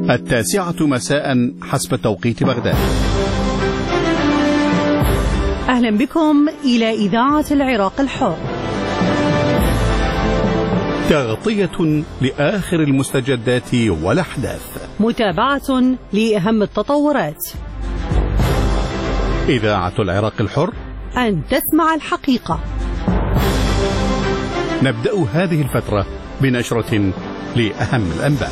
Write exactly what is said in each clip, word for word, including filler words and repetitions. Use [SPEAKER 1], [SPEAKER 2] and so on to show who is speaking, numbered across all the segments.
[SPEAKER 1] التاسعة مساء حسب توقيت بغداد.
[SPEAKER 2] أهلا بكم إلى إذاعة العراق الحر.
[SPEAKER 1] تغطية لآخر المستجدات والأحداث،
[SPEAKER 2] متابعة لأهم التطورات.
[SPEAKER 1] إذاعة العراق الحر،
[SPEAKER 2] أن تسمع الحقيقة.
[SPEAKER 1] نبدأ هذه الفترة بنشرة لأهم الأنباء.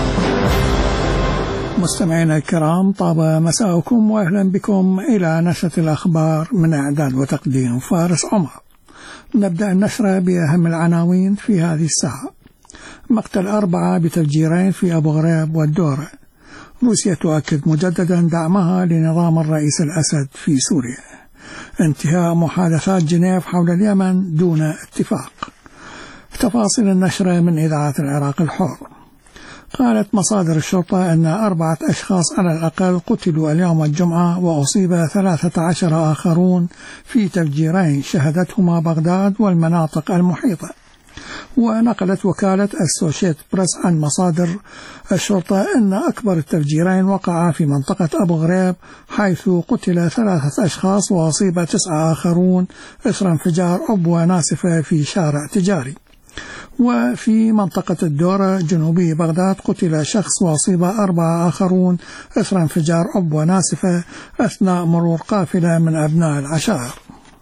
[SPEAKER 3] مستمعينا الكرام، طاب مساءكم وأهلا بكم إلى نشرة الأخبار من إعداد وتقديم فارس عمر. نبدأ النشرة بأهم العناوين في هذه الساعة. مقتل أربعة بتفجيرين في أبو غريب والدورة. روسيا تؤكد مجددا دعمها لنظام الرئيس الأسد في سوريا. انتهاء محادثات جنيف حول اليمن دون اتفاق. تفاصيل النشرة من إذاعة العراق الحر. قالت مصادر الشرطة أن أربعة أشخاص على الأقل قتلوا اليوم الجمعة، وأصيب ثلاثة عشر آخرون في تفجيرين شهدتهما بغداد والمناطق المحيطة. ونقلت وكالة السوشيت بريس عن مصادر الشرطة أن أكبر التفجيرين وقعا في منطقة أبو غريب، حيث قتل ثلاثة أشخاص وأصيب تسعة آخرون إثر انفجار عبوة ناسفة في شارع تجاري. وفي منطقة الدورة جنوبي بغداد قتل شخص وأصيب أربعة آخرون إثر انفجار عبوة ناسفة أثناء مرور قافلة من أبناء العشائر.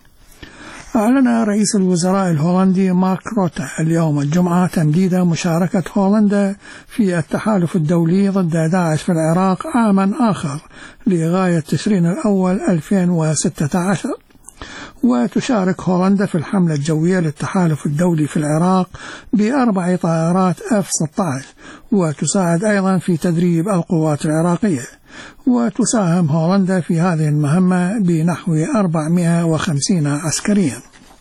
[SPEAKER 3] أعلن رئيس الوزراء الهولندي مارك روتا اليوم الجمعة تمديد مشاركة هولندا في التحالف الدولي ضد داعش في العراق عاما آخر لغاية تشرين الأول ألفين وستة عشر. وتشارك هولندا في الحملة الجوية للتحالف الدولي في العراق بأربع طائرات إف ستة عشر، وتساعد أيضا في تدريب القوات العراقية. وتساهم هولندا في هذه المهمة بنحو أربعمائة وخمسين عسكريا.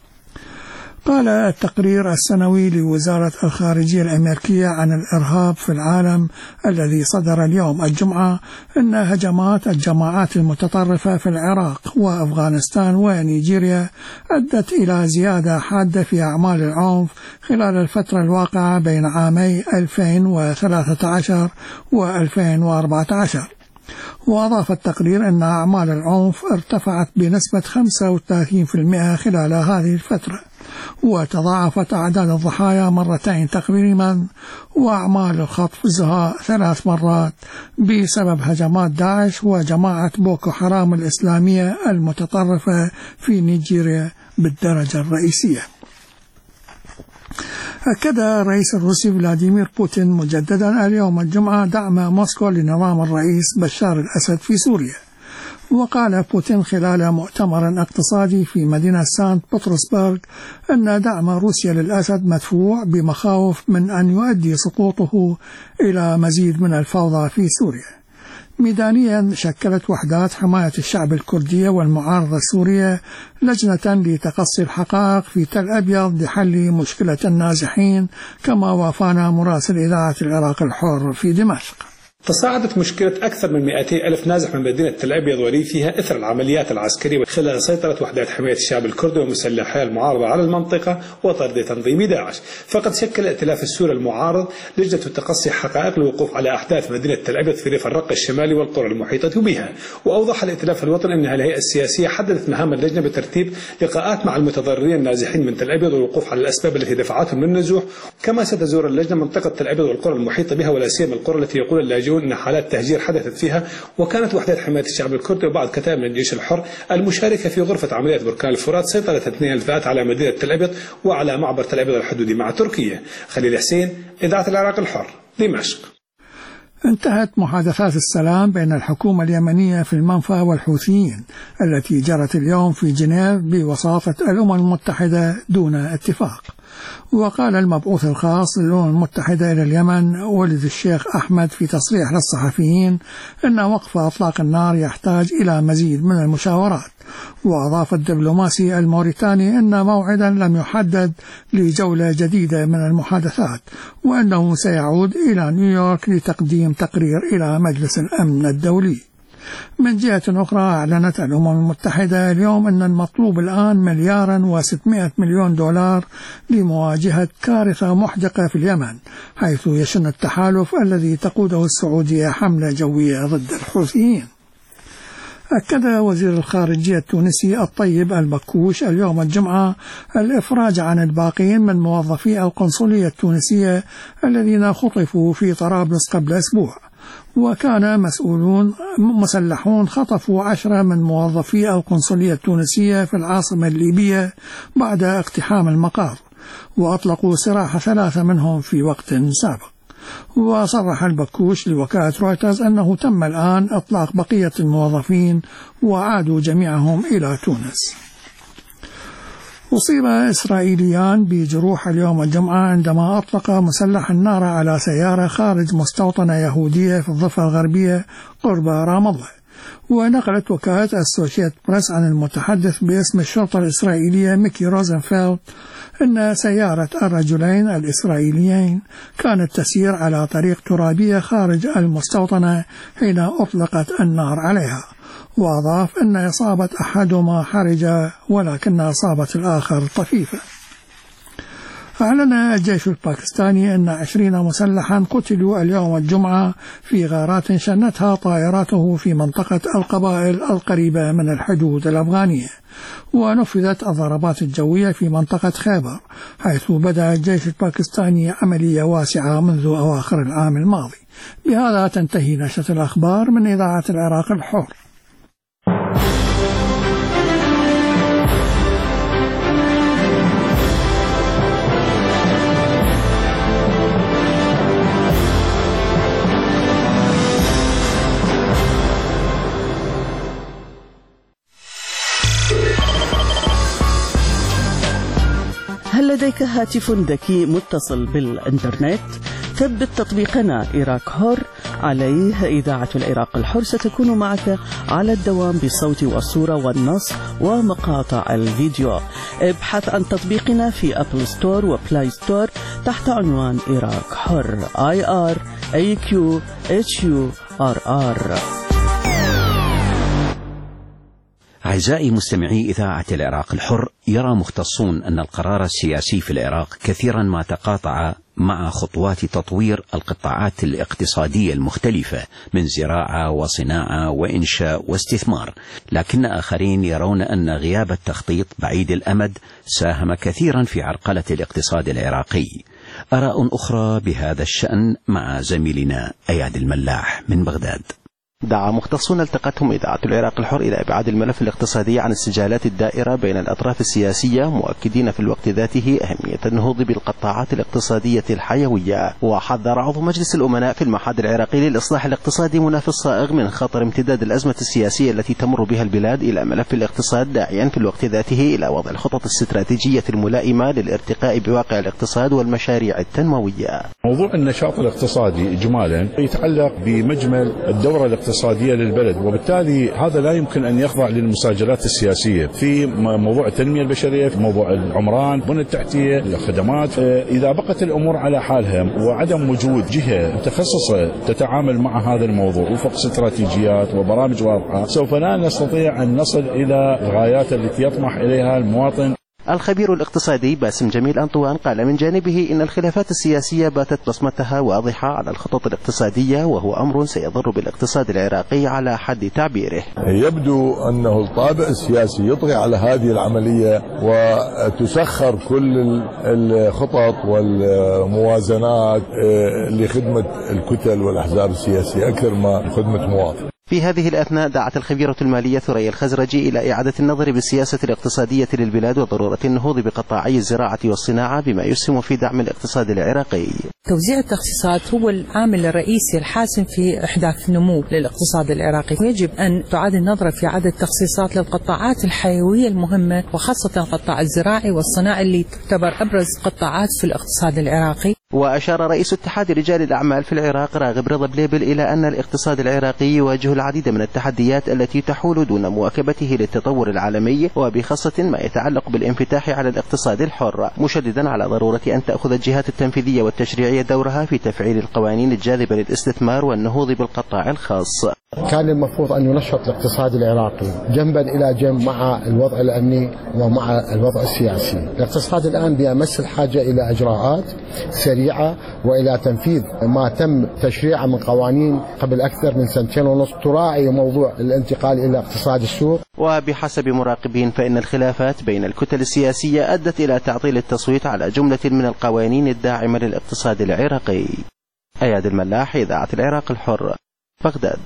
[SPEAKER 3] قال التقرير السنوي لوزارة الخارجية الأمريكية عن الإرهاب في العالم الذي صدر اليوم الجمعة أن هجمات الجماعات المتطرفة في العراق وأفغانستان ونيجيريا أدت إلى زيادة حادة في أعمال العنف خلال الفترة الواقعة بين عامي ألفين وثلاثة عشر وألفين وأربعة عشر. وأضاف التقرير أن أعمال العنف ارتفعت بنسبة خمسة وثلاثين بالمئة خلال هذه الفترة، وتضاعفت أعداد الضحايا مرتين تقريبا، وأعمال الخطف زها ثلاث مرات بسبب هجمات داعش وجماعة بوكو حرام الإسلامية المتطرفة في نيجيريا بالدرجة الرئيسية. أكد الرئيس الروسي فلاديمير بوتين مجددا اليوم الجمعة دعم موسكو لنظام الرئيس بشار الأسد في سوريا. وقال بوتين خلال مؤتمر اقتصادي في مدينة سانت بطرسبرغ أن دعم روسيا للأسد مدفوع بمخاوف من أن يؤدي سقوطه إلى مزيد من الفوضى في سوريا. ميدانيا شكلت وحدات حماية الشعب الكردية والمعارضة السورية لجنة لتقصي الحقائق في تل أبيض لحل مشكلة النازحين، كما وافانا مراسل إذاعة العراق الحر في دمشق.
[SPEAKER 4] تصاعدت مشكلة أكثر من مئتي ألف نازح من مدينة تل أبيض وريفها إثر العمليات العسكرية خلال سيطرة وحدات حماية الشعب الكردي ومسلحي المعارضة على المنطقة وطرد تنظيم داعش. فقد شكل الائتلاف السوري المعارض لجنة تقصي حقائق للوقوف على أحداث مدينة تل أبيض في ريف الرق الشمالي والقرى المحيطة بها. وأوضح الائتلاف الوطني أن الهيئة السياسية حددت مهام اللجنة بترتيب لقاءات مع المتضررين النازحين من تل أبيض والوقوف على الأسباب التي دفعتهم للنزوح. كما ستزور اللجنة منطقة تل أبيض والقرى المحيطة بها، ولا سيما القرى التي يقول اللاجئون أن حالات تهجير حدثت فيها. وكانت وحدات حماية الشعب الكردي وبعض كتائب من الجيش الحر المشاركة في غرفة عمليات بركان الفرات سيطرت اثنين الفئات على مدينة تل أبيض وعلى معبر تل أبيض الحدودي مع تركيا. خليل حسين، إذاعة العراق الحر، دمشق.
[SPEAKER 3] انتهت محادثات السلام بين الحكومة اليمنية في المنفى والحوثيين التي جرت اليوم في جنيف بوساطة الأمم المتحدة دون اتفاق. وقال المبعوث الخاص للأمم المتحدة إلى اليمن ولد الشيخ أحمد في تصريح للصحفيين أن وقف أطلاق النار يحتاج إلى مزيد من المشاورات. وأضاف الدبلوماسي الموريتاني أن موعدا لم يحدد لجولة جديدة من المحادثات، وأنه سيعود إلى نيويورك لتقديم تقرير إلى مجلس الأمن الدولي. من جهة أخرى أعلنت الأمم المتحدة اليوم أن المطلوب الآن مليارا وستمائة مليون دولار لمواجهة كارثة محدقة في اليمن، حيث يشن التحالف الذي تقوده السعودية حملة جوية ضد الحوثيين. أكد وزير الخارجية التونسي الطيب البكوش اليوم الجمعة الإفراج عن الباقين من موظفي القنصلية التونسية الذين خطفوا في طرابلس قبل أسبوع. وكان مسؤولون مسلحون خطفوا عشرة من موظفي القنصلية التونسية في العاصمة الليبية بعد اقتحام المقر، وأطلقوا سراح ثلاثة منهم في وقت سابق. وصرح البكوش لوكالة رويترز أنه تم الآن إطلاق بقية الموظفين وعادوا جميعهم إلى تونس. أصيب إسرائيليان بجروح اليوم الجمعة عندما أطلق مسلح النار على سيارة خارج مستوطنة يهودية في الضفة الغربية قرب رام الله. ونقلت وكالة أسوشيت بريس عن المتحدث باسم الشرطة الإسرائيلية ميكي روزنفيلد أن سيارة الرجلين الإسرائيليين كانت تسير على طريق ترابية خارج المستوطنة حين أطلقت النار عليها. وأضاف أن إصابة أحدهما حرجة ولكن إصابة الآخر طفيفة. أعلن الجيش الباكستاني أن عشرين مسلحا قتلوا اليوم الجمعة في غارات شنتها طائراته في منطقة القبائل القريبة من الحدود الأفغانية. ونفذت الضربات الجوية في منطقة خيبر، حيث بدأ الجيش الباكستاني عملية واسعة منذ أواخر العام الماضي. بهذا تنتهي نشرة الأخبار من إذاعة العراق الحر.
[SPEAKER 5] هل لديك هاتف ذكي متصل بالإنترنت؟ ثبت تطبيقنا إيراك حر عليه إذاعة العراق الحر ستكون معك على الدوام بالصوت والصورة والنص ومقاطع الفيديو. ابحث عن تطبيقنا في أبل ستور وبلاي ستور تحت عنوان إيراك حر آي آر إيه كيو إتش يو آر آر.
[SPEAKER 6] أعزائي مستمعي إذاعة العراق الحر، يرى مختصون أن القرار السياسي في العراق كثيرا ما تقاطع مع خطوات تطوير القطاعات الاقتصادية المختلفة من زراعة وصناعة وإنشاء واستثمار، لكن آخرين يرون أن غياب التخطيط بعيد الأمد ساهم كثيرا في عرقلة الاقتصاد العراقي. آراء أخرى بهذا الشأن مع زميلنا أياد الملاح من بغداد.
[SPEAKER 7] دعا مختصون التقتهم إذاعة العراق الحر إلى إبعاد الملف الاقتصادي عن السجالات الدائرة بين الأطراف السياسية، مؤكدين في الوقت ذاته أهمية النهوض بالقطاعات الاقتصادية الحيوية. وحذر عضو مجلس الأمناء في المعهد العراقي للإصلاح الاقتصادي مناف الصائغ من خطر امتداد الأزمة السياسية التي تمر بها البلاد إلى ملف الاقتصاد، داعيا في الوقت ذاته إلى وضع الخطط الاستراتيجية الملائمة للارتقاء بواقع الاقتصاد والمشاريع التنموية.
[SPEAKER 8] موضوع النشاط الاقتصادي إجمالا يتعلق بمجمل الدورة الاقتصادية للبلد، وبالتالي هذا لا يمكن أن يخضع للمساجلات السياسية في موضوع التنمية البشرية، في موضوع العمران، بنى التحتية، الخدمات. إذا بقت الأمور على حالها وعدم وجود جهة متخصصة تتعامل مع هذا الموضوع وفق استراتيجيات وبرامج واضحة، سوف لا نستطيع أن نصل إلى الغايات التي يطمح إليها المواطن.
[SPEAKER 7] الخبير الاقتصادي باسم جميل أنطوان قال من جانبه إن الخلافات السياسية باتت بصمتها واضحة على الخطط الاقتصادية، وهو أمر سيضر بالاقتصاد العراقي على حد تعبيره.
[SPEAKER 9] يبدو أنه الطابع السياسي يطغي على هذه العملية وتسخر كل الخطط والموازنات لخدمة الكتل والأحزاب السياسية أكثر ما لخدمة مواطن.
[SPEAKER 7] في هذه الأثناء دعت الخبيرة المالية ثريا الخزرجي إلى إعادة النظر بالسياسة الاقتصادية للبلاد وضرورة النهوض بقطاعي الزراعة والصناعة بما يسهم في دعم الاقتصاد العراقي.
[SPEAKER 10] توزيع التخصيصات هو العامل الرئيسي الحاسم في إحداث نمو للاقتصاد العراقي، ويجب أن تعاد النظر في عدد التخصيصات للقطاعات الحيوية المهمة، وخاصة القطاع الزراعي والصناعي اللي تعتبر أبرز قطاعات في الاقتصاد العراقي.
[SPEAKER 7] وأشار رئيس اتحاد رجال الأعمال في العراق راغب رضا بليبل إلى أن الاقتصاد العراقي يواجه العديد من التحديات التي تحول دون مواكبته للتطور العالمي، وبخاصة ما يتعلق بالانفتاح على الاقتصاد الحر، مشددا على ضرورة أن تأخذ الجهات التنفيذية والتشريعية دورها في تفعيل القوانين الجاذبة للاستثمار والنهوض بالقطاع الخاص.
[SPEAKER 11] كان المفروض أن ينشط الاقتصاد العراقي جنبا إلى جنب مع الوضع الأمني ومع الوضع السياسي. الاقتصاد الآن بيمس الحاجة إلى إجراءات سريعة وإلى تنفيذ ما تم تشريعه من قوانين قبل أكثر من سنتين ونصف تراعي موضوع الانتقال إلى اقتصاد السوق.
[SPEAKER 7] وبحسب مراقبين فإن الخلافات بين الكتل السياسية أدت إلى تعطيل التصويت على جملة من القوانين الداعمة للاقتصاد العراقي. أياد الملاح، إذاعة العراق الحر، بغداد.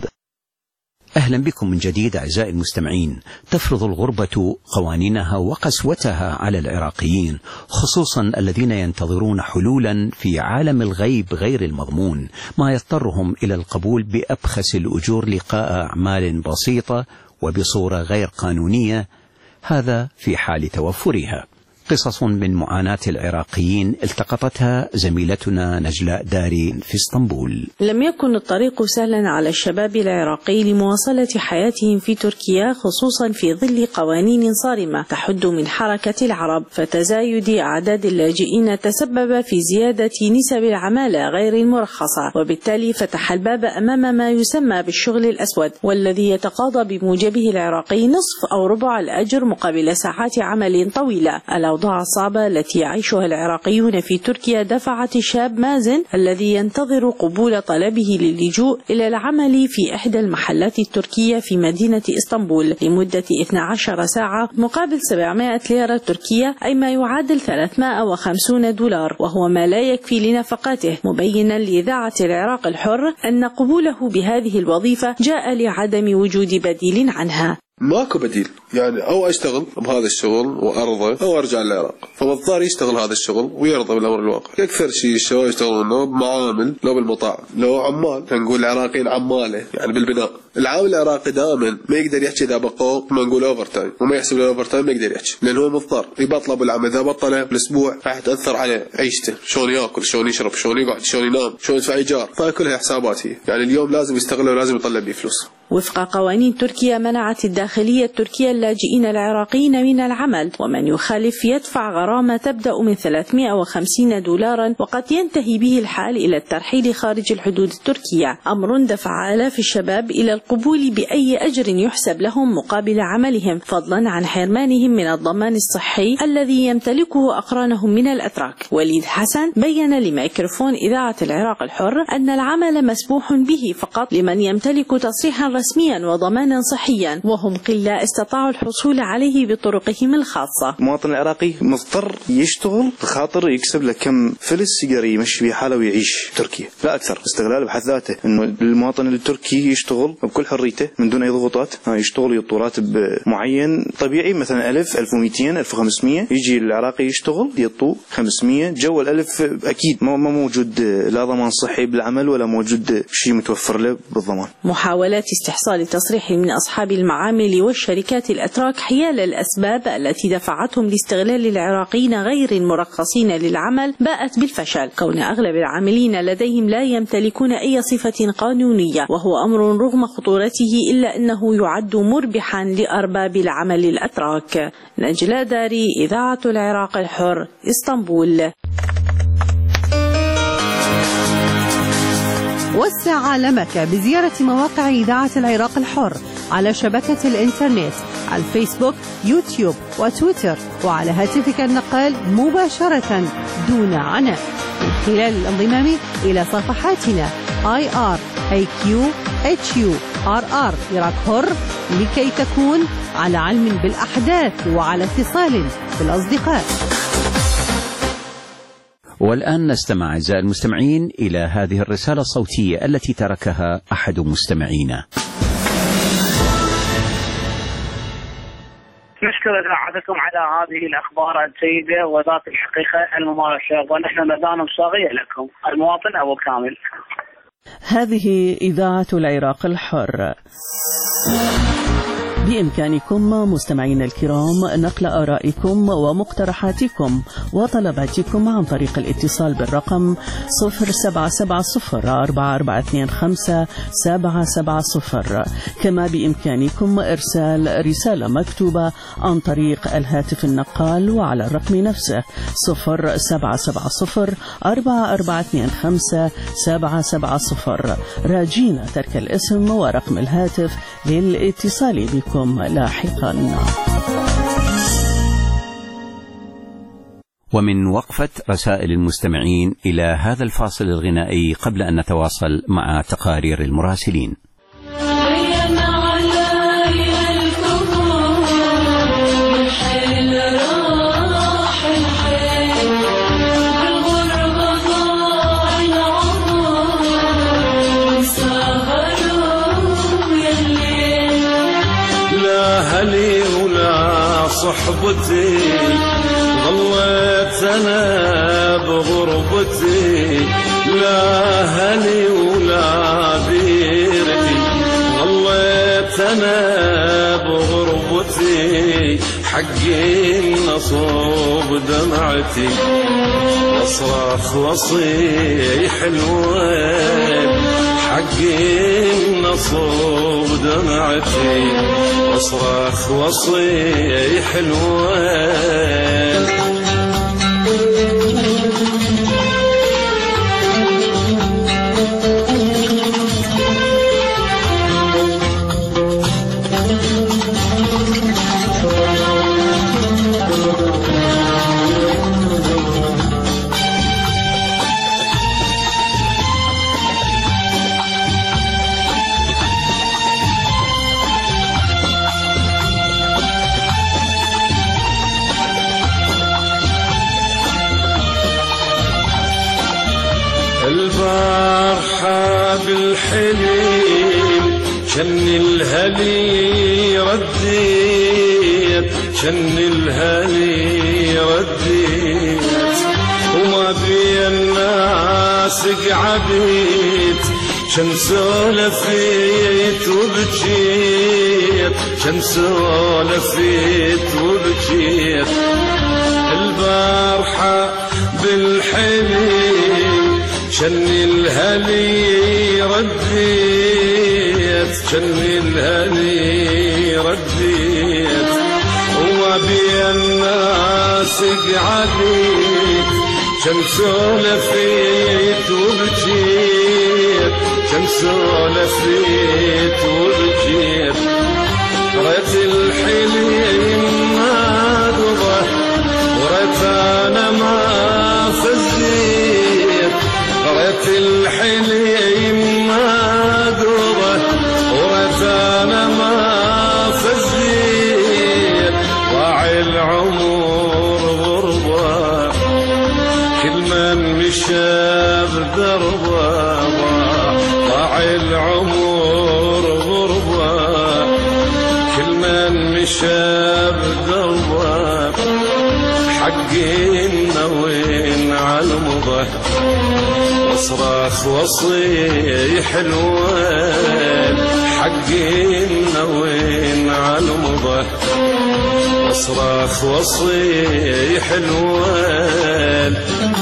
[SPEAKER 6] أهلا بكم من جديد أعزائي المستمعين. تفرض الغربة قوانينها وقسوتها على العراقيين، خصوصا الذين ينتظرون حلولا في عالم الغيب غير المضمون، ما يضطرهم إلى القبول بأبخس الأجور لقاء أعمال بسيطة وبصورة غير قانونية، هذا في حال توفرها. قصص من معاناة العراقيين التقطتها زميلتنا نجلاء داري في اسطنبول.
[SPEAKER 12] لم يكن الطريق سهلا على الشباب العراقي لمواصلة حياتهم في تركيا، خصوصا في ظل قوانين صارمة تحد من حركة العرب، فتزايد أعداد اللاجئين تسبب في زيادة نسب العمالة غير المرخصة، وبالتالي فتح الباب أمام ما يسمى بالشغل الأسود، والذي يتقاضى بموجبه العراقي نصف أو ربع الأجر مقابل ساعات عمل طويلة. الأوضاع الصعبة التي يعيشها العراقيون في تركيا دفعت الشاب مازن الذي ينتظر قبول طلبه للجوء إلى العمل في إحدى المحلات التركية في مدينة اسطنبول لمدة اثنتي عشرة ساعة مقابل سبعمائة ليرة تركية، أي ما يعادل ثلاثمائة وخمسين دولار، وهو ما لا يكفي لنفقاته، مبينا لإذاعة العراق الحر أن قبوله بهذه الوظيفة جاء لعدم وجود بديل عنها.
[SPEAKER 13] ماكو بديل، يعني او اشتغل بهذا الشغل وارضى او ارجع للعراق، فبضطر يشتغل هذا الشغل ويرضى بالامر الواقع. اكثر شيء الشباب يشتغلون لو بمعامل لو بالمطاعم لو عمال، نقول العراقيين عماله يعني بالبناء. العامل العراقي دائما ما يقدر يحكي اذا بقوا ما نقول اوفر تايم، وما يحسب الاوفر تايم ما يقدر يحكي، لانه هو مضطر يبطل بالعمل. اذا بطله بالاسبوع راح تاثر على عيشته، شلون ياكل، شلون يشرب، شلون يقعد، شلون ينام، شلون يدفع ايجار، فهي كلها حسابات هي. يعني اليوم لازم يستغل ولازم يطلع بيه فلوس.
[SPEAKER 12] وفق قوانين تركيا منعت الداخلية التركية اللاجئين العراقيين من العمل، ومن يخالف يدفع غرامة تبدأ من ثلاثمائة وخمسين دولارا، وقد ينتهي به الحال إلى الترحيل خارج الحدود التركية، أمر دفع آلاف الشباب إلى القبول بأي أجر يحسب لهم مقابل عملهم، فضلا عن حرمانهم من الضمان الصحي الذي يمتلكه أقرانهم من الأتراك. وليد حسن بين لميكروفون إذاعة العراق الحر أن العمل مسموح به فقط لمن يمتلك تصريحا رسميا وضمانا صحيا، وهم قلة استطاعوا الحصول عليه بطرقهم الخاصة.
[SPEAKER 14] المواطن العراقي مضطر يشتغل بخاطر يكسب له كم فلس يقدر يمشي بيه حاله ويعيش تركيا، لا أكثر. استغلال بحد ذاته إنه المواطن التركي يشتغل بكل حريته من دون أي ضغوطات، يشتغل يطلب راتب معين طبيعي مثلا ألف ألف ومئتين ألف وخمسمائة، يجي العراقي يشتغل يطلب خمسمائة. جو الألف أكيد ما موجود لا ضمان صحي بالعمل ولا موجود شيء متوفر له بالضمان.
[SPEAKER 12] محاولات استحصال تصريح من أصحاب المعامل والشركات الأتراك حيال الأسباب التي دفعتهم لاستغلال العراقيين غير المرخصين للعمل باءت بالفشل، كون أغلب العاملين لديهم لا يمتلكون أي صفة قانونية، وهو أمر رغم خطورته إلا أنه يعد مربحا لأرباب العمل الأتراك. نجلاء داري، إذاعة العراق الحر، اسطنبول.
[SPEAKER 2] وسع عالمك بزيارة مواقع إذاعة العراق الحر على شبكة الإنترنت، على الفيسبوك، يوتيوب وتويتر، وعلى هاتفك النقال مباشرة دون عناء، من خلال الانضمام إلى صفحاتنا آي آر إيه كيو إتش يو آر آر عراق حر، لكي تكون على علم بالأحداث وعلى اتصال بالأصدقاء.
[SPEAKER 6] والآن نستمع أعزائي المستمعين إلى هذه الرسالة الصوتية التي تركها أحد مستمعينا.
[SPEAKER 15] نشكر إذاعتكم على هذه الأخبار الجيدة وذات الحقيقة الممارسة، ونحن لدانا صاغية لكم. المواطن أبو كامل.
[SPEAKER 5] هذه إذاعة العراق الحر. بإمكانكم مستمعينا الكرام نقل آرائكم ومقترحاتكم وطلباتكم عن طريق الاتصال بالرقم صفر سبعة سبعة صفر أربعة أربعة اثنين خمسة سبعة سبعة صفر. كما بإمكانكم إرسال رسالة مكتوبة عن طريق الهاتف النقال وعلى الرقم نفسه صفر سبعة سبعة صفر أربعة أربعة اثنين خمسة سبعة سبعة صفر، راجين ترك الاسم ورقم الهاتف للاتصال بكم لاحقا.
[SPEAKER 6] ومن وقفة رسائل المستمعين إلى هذا الفاصل الغنائي قبل أن نتواصل مع تقارير المراسلين.
[SPEAKER 16] أهلي ولا صحبتي ظليت أنا بغربتي، لا أهلي ولا ديرتي ظليت أنا بغربتي، حقي النصوب دمعتي واصرخ واصيح الويل، حقي النصوب دمعتي واصرخ واصيح الويل. البارحة بالحليم شن الهلي رديت، شن الهلي رديت، وما بي الناس قعدت، شن سولفيت وبجيت، شن سولفيت وبجيت. البارحة بالحليم شن الهلي رديت، شن الهلي رديت، وما بي الناس قعدت، شن سولفيت وبجيت، شن سولفيت وبجيت. ريت الحليم ما قضى وريت انا ما فزيت، ريت الحليم ما قضى وريت انا ما فزيت، ضاع العمر غربة كل من مشى بدربه، ضاع العمر غربة كل من مشى بدربه، حقي وين عالمضى واصرخ واصيح الويل، حقي وين عالمضى واصرخ واصيح الويل.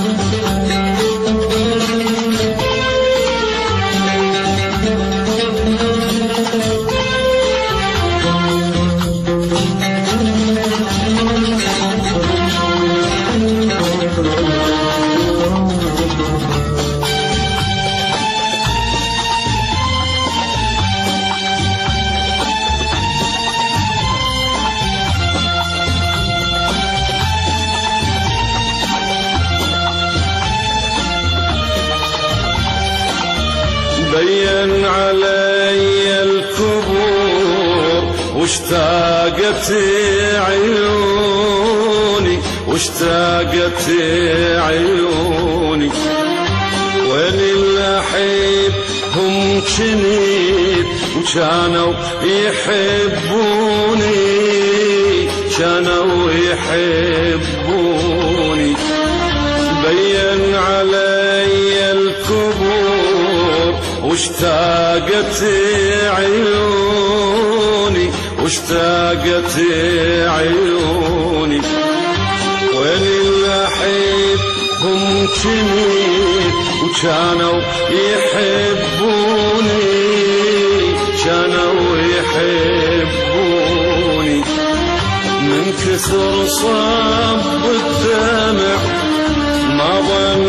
[SPEAKER 16] بين علي الكبور واشتاقت عيوني، واشتاقت عيوني، وين الأحب هم شنيد وكانوا يحبوني، كانوا يحبوني. بين علي الكبور واشتاقت عيوني، واشتاقت عيوني وين الأحب هم كنت وكانوا يحبوني كانوا يحبوني من كثر صب الدمع ما ظن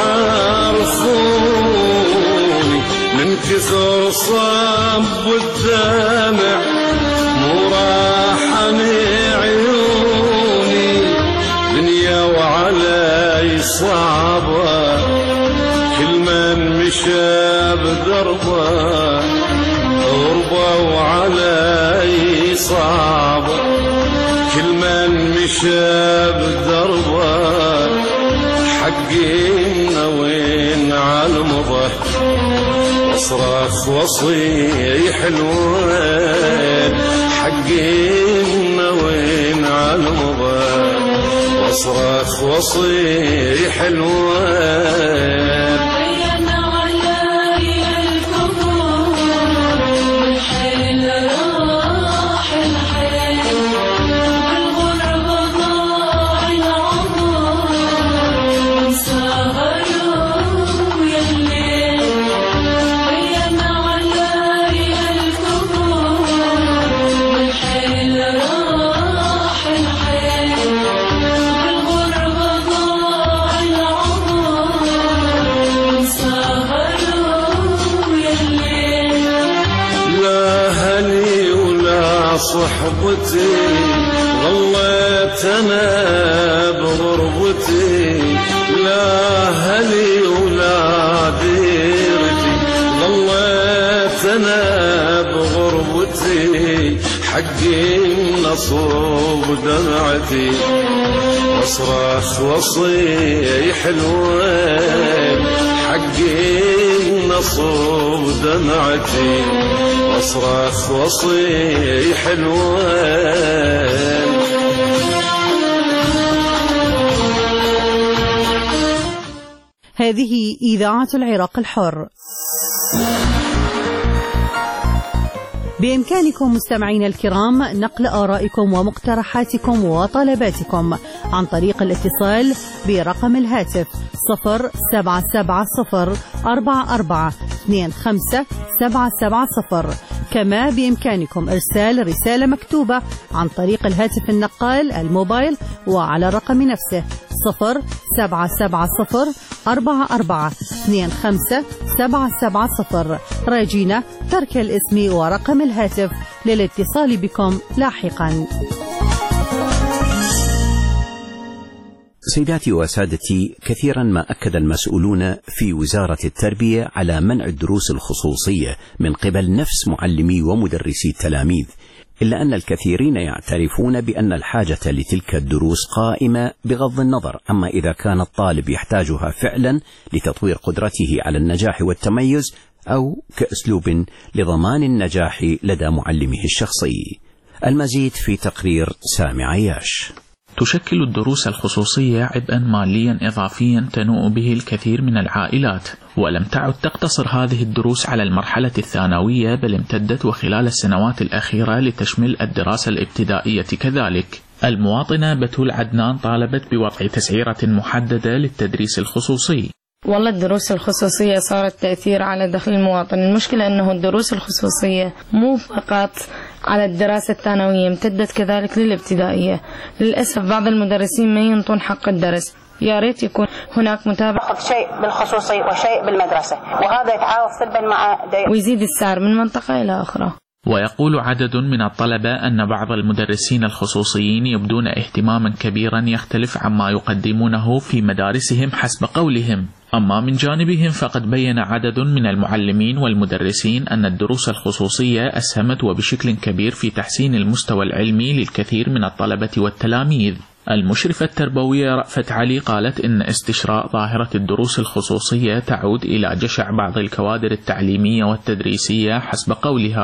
[SPEAKER 16] يعرفوني من كثر صب الدمع مو راحني عيوني دنيا وعلي صعبة كل من مشى بدربه غربة وعلي صعبة كل من مشى بدربه حقنا وين عالمضه واصرخ وصيح الوين حقنا وين عالمضه واصرخ وصيح الوين صحبتي ظليت انا بغربتي لا هلي ولا ديرتي ظليت انا بغربتي حقي نصوب دمعتي واصرخ وصيح الوين حقي نصوب دمعتي واصرخ وصيح الوين
[SPEAKER 2] هذه إذاعة العراق الحر. بإمكانكم مستمعينا الكرام نقل آرائكم ومقترحاتكم وطلباتكم عن طريق الاتصال برقم الهاتف صفر سبعة سبعة صفر أربعة أربعة اثنين خمسة سبعة سبعة صفر. كما بإمكانكم إرسال رسالة مكتوبة عن طريق الهاتف النقال الموبايل وعلى الرقم نفسه صفر سبعة سبعة صفر أربعة أربعة اثنين خمسة سبعة سبعة صفر. راجينا ترك الاسم ورقم الهاتف للاتصال بكم لاحقا.
[SPEAKER 6] سيداتي وسادتي، كثيرا ما أكد المسؤولون في وزارة التربية على منع الدروس الخصوصية من قبل نفس معلمي ومدرسي التلاميذ، إلا أن الكثيرين يعترفون بأن الحاجة لتلك الدروس قائمة بغض النظر أما إذا كان الطالب يحتاجها فعلا لتطوير قدرته على النجاح والتميز أو كأسلوب لضمان النجاح لدى معلمه الشخصي. المزيد في تقرير سامي عياش.
[SPEAKER 17] تشكل الدروس الخصوصية عبئا ماليا إضافيا تنوء به الكثير من العائلات، ولم تعد تقتصر هذه الدروس على المرحلة الثانوية، بل امتدت وخلال السنوات الأخيرة لتشمل الدراسة الابتدائية كذلك. المواطنة بتول عدنان طالبت بوضع تسعيرة محددة للتدريس الخصوصي.
[SPEAKER 18] والله الدروس الخصوصية صارت تأثير على دخل المواطن. المشكلة أنه الدروس الخصوصية مو فقط على الدراسة الثانوية، امتدت كذلك للابتدائية. للأسف بعض المدرسين ما ينطون حق الدرس. يا ريت يكون هناك متابعة
[SPEAKER 19] شيء بالخصوصي وشيء بالمدرسة، وهذا يتعارض سلبا مع
[SPEAKER 18] ويزيد السعر من منطقة إلى أخرى.
[SPEAKER 17] ويقول عدد من الطلبة أن بعض المدرسين الخصوصيين يبدون اهتماما كبيرا يختلف عما يقدمونه في مدارسهم حسب قولهم. أما من جانبهم فقد بين عدد من المعلمين والمدرسين أن الدروس الخصوصية أسهمت وبشكل كبير في تحسين المستوى العلمي للكثير من الطلبة والتلاميذ. المشرفة التربوية رأفت علي قالت إن استشراء ظاهرة الدروس الخصوصية تعود إلى جشع بعض الكوادر التعليمية والتدريسية حسب قولها.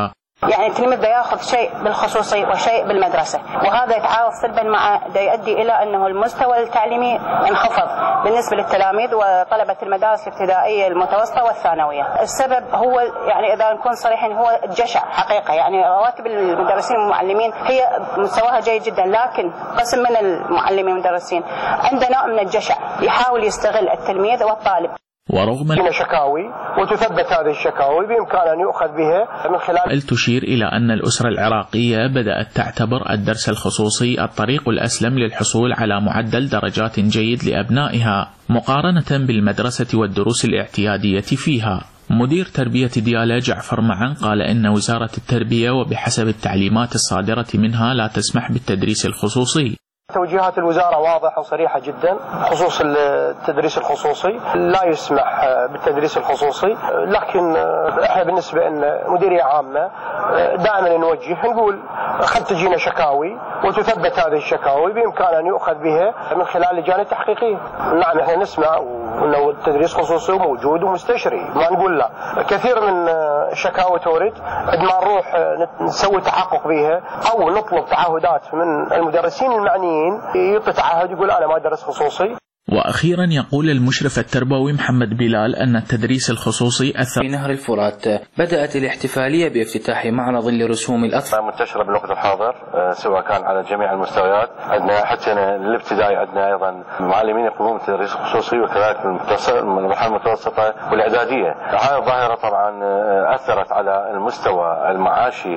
[SPEAKER 19] يعني التلميذ بده ياخذ شيء بالخصوصي وشيء بالمدرسه، وهذا يتعارض سلبا مع دا يؤدي الى انه المستوى التعليمي انخفض بالنسبه للتلاميذ وطلبه المدارس الابتدائيه المتوسطه والثانويه. السبب هو يعني اذا نكون صريحين هو الجشع حقيقه، يعني رواتب المدرسين والمعلمين هي مستواها جيد جدا، لكن قسم من المعلمين والمدرسين عنده نوع من الجشع يحاول يستغل التلميذ والطالب.
[SPEAKER 17] ورغم
[SPEAKER 20] شكاوي وتثبت هذه الشكاوي بإمكان أن يؤخذ بها من خلال.
[SPEAKER 17] تشير إلى أن الأسرة العراقية بدأت تعتبر الدرس الخصوصي الطريق الأسلم للحصول على معدل درجات جيد لأبنائها مقارنة بالمدرسة والدروس الاعتيادية فيها. مدير تربية ديالى جعفر معن قال إن وزارة التربية وبحسب التعليمات الصادرة منها لا تسمح بالتدريس الخصوصي.
[SPEAKER 20] توجيهات الوزارة واضحة وصريحة جدا خصوص التدريس الخصوصي، لا يسمح بالتدريس الخصوصي، لكن احنا بالنسبة لنا مديرية عامة دائما نوجه نقول قد تجينا شكاوي وتثبت هذه الشكاوي بإمكان أن يؤخذ بها من خلال لجان التحقيقية. نعم احنا نسمع انه التدريس خصوصي موجود ومستشري، ما نقول لا، كثير من الشكاوي تورد عندما نروح نسوي تحقق بها او نطلب تعهدات من المدرسين المعنيين يعطي تعهد يقول انا ما ادرس خصوصي.
[SPEAKER 17] وأخيرا يقول المشرف التربوي محمد بلال أن التدريس الخصوصي أثر
[SPEAKER 21] في نهر الفرات. بدأت الاحتفالية بافتتاح معرض لرسوم الأطفال
[SPEAKER 22] منتشرة بالوقت الحاضر سواء كان على جميع المستويات، عندنا حتى الابتدائي عندنا أيضا معلمين يقومون بالتدريس الخصوصي وكذلك المرحلة المتوسطة والإعدادية. هذه الظاهرة طبعا أثرت على المستوى المعاشي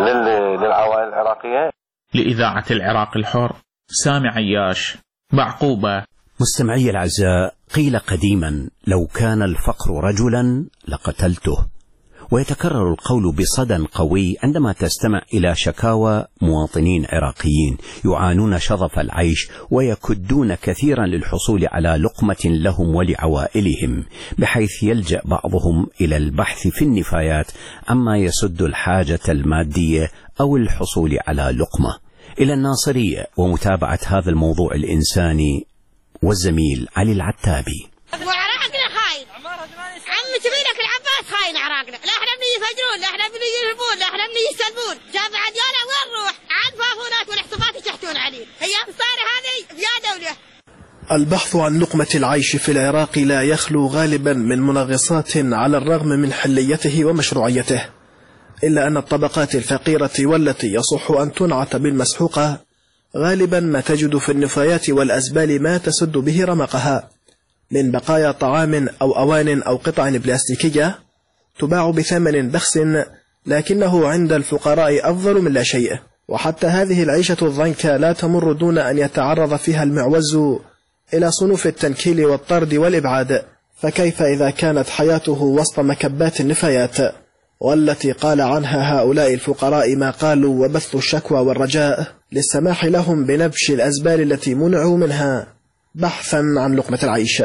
[SPEAKER 22] للعوائل العراقية.
[SPEAKER 17] لإذاعة العراق الحر سامي عياش، بعقوبة.
[SPEAKER 6] مستمعي الأعزاء، قيل قديما لو كان الفقر رجلا لقتلته، ويتكرر القول بصدى قوي عندما تستمع إلى شكاوى مواطنين عراقيين يعانون شظف العيش ويكدون كثيرا للحصول على لقمة لهم ولعوائلهم، بحيث يلجأ بعضهم إلى البحث في النفايات عما يسد الحاجة المادية أو الحصول على لقمة. إلى الناصرية ومتابعة هذا الموضوع الإنساني والزميل علي العتابي.
[SPEAKER 23] عراقنا خاين، عم تبينك العباس خاين عراقنا، لا احنا بني يفجرون، لا احنا بني يهربون، لا احنا بني يسلبون، جامعة ديانا وين نروح؟ عن فافونات والاحتفالات يشحتون عليه، هي مصاري هذه يا دولة.
[SPEAKER 24] البحث عن لقمة العيش في العراق لا يخلو غالبا من منغصات على الرغم من حليته ومشروعيته، إلا أن الطبقات الفقيرة والتي يصح أن تنعت بالمسحوقة غالبا ما تجد في النفايات والأزبال ما تسد به رمقها من بقايا طعام أو أوان أو قطع بلاستيكية تباع بثمن بخس، لكنه عند الفقراء أفضل من لا شيء. وحتى هذه العيشة الضنكة لا تمر دون أن يتعرض فيها المعوز إلى صنوف التنكيل والطرد والإبعاد، فكيف إذا كانت حياته وسط مكبات النفايات، والتي قال عنها هؤلاء الفقراء ما قالوا وبثوا الشكوى والرجاء للسماح لهم بنبش الأزبال التي منعوا منها بحثا عن لقمة العيش.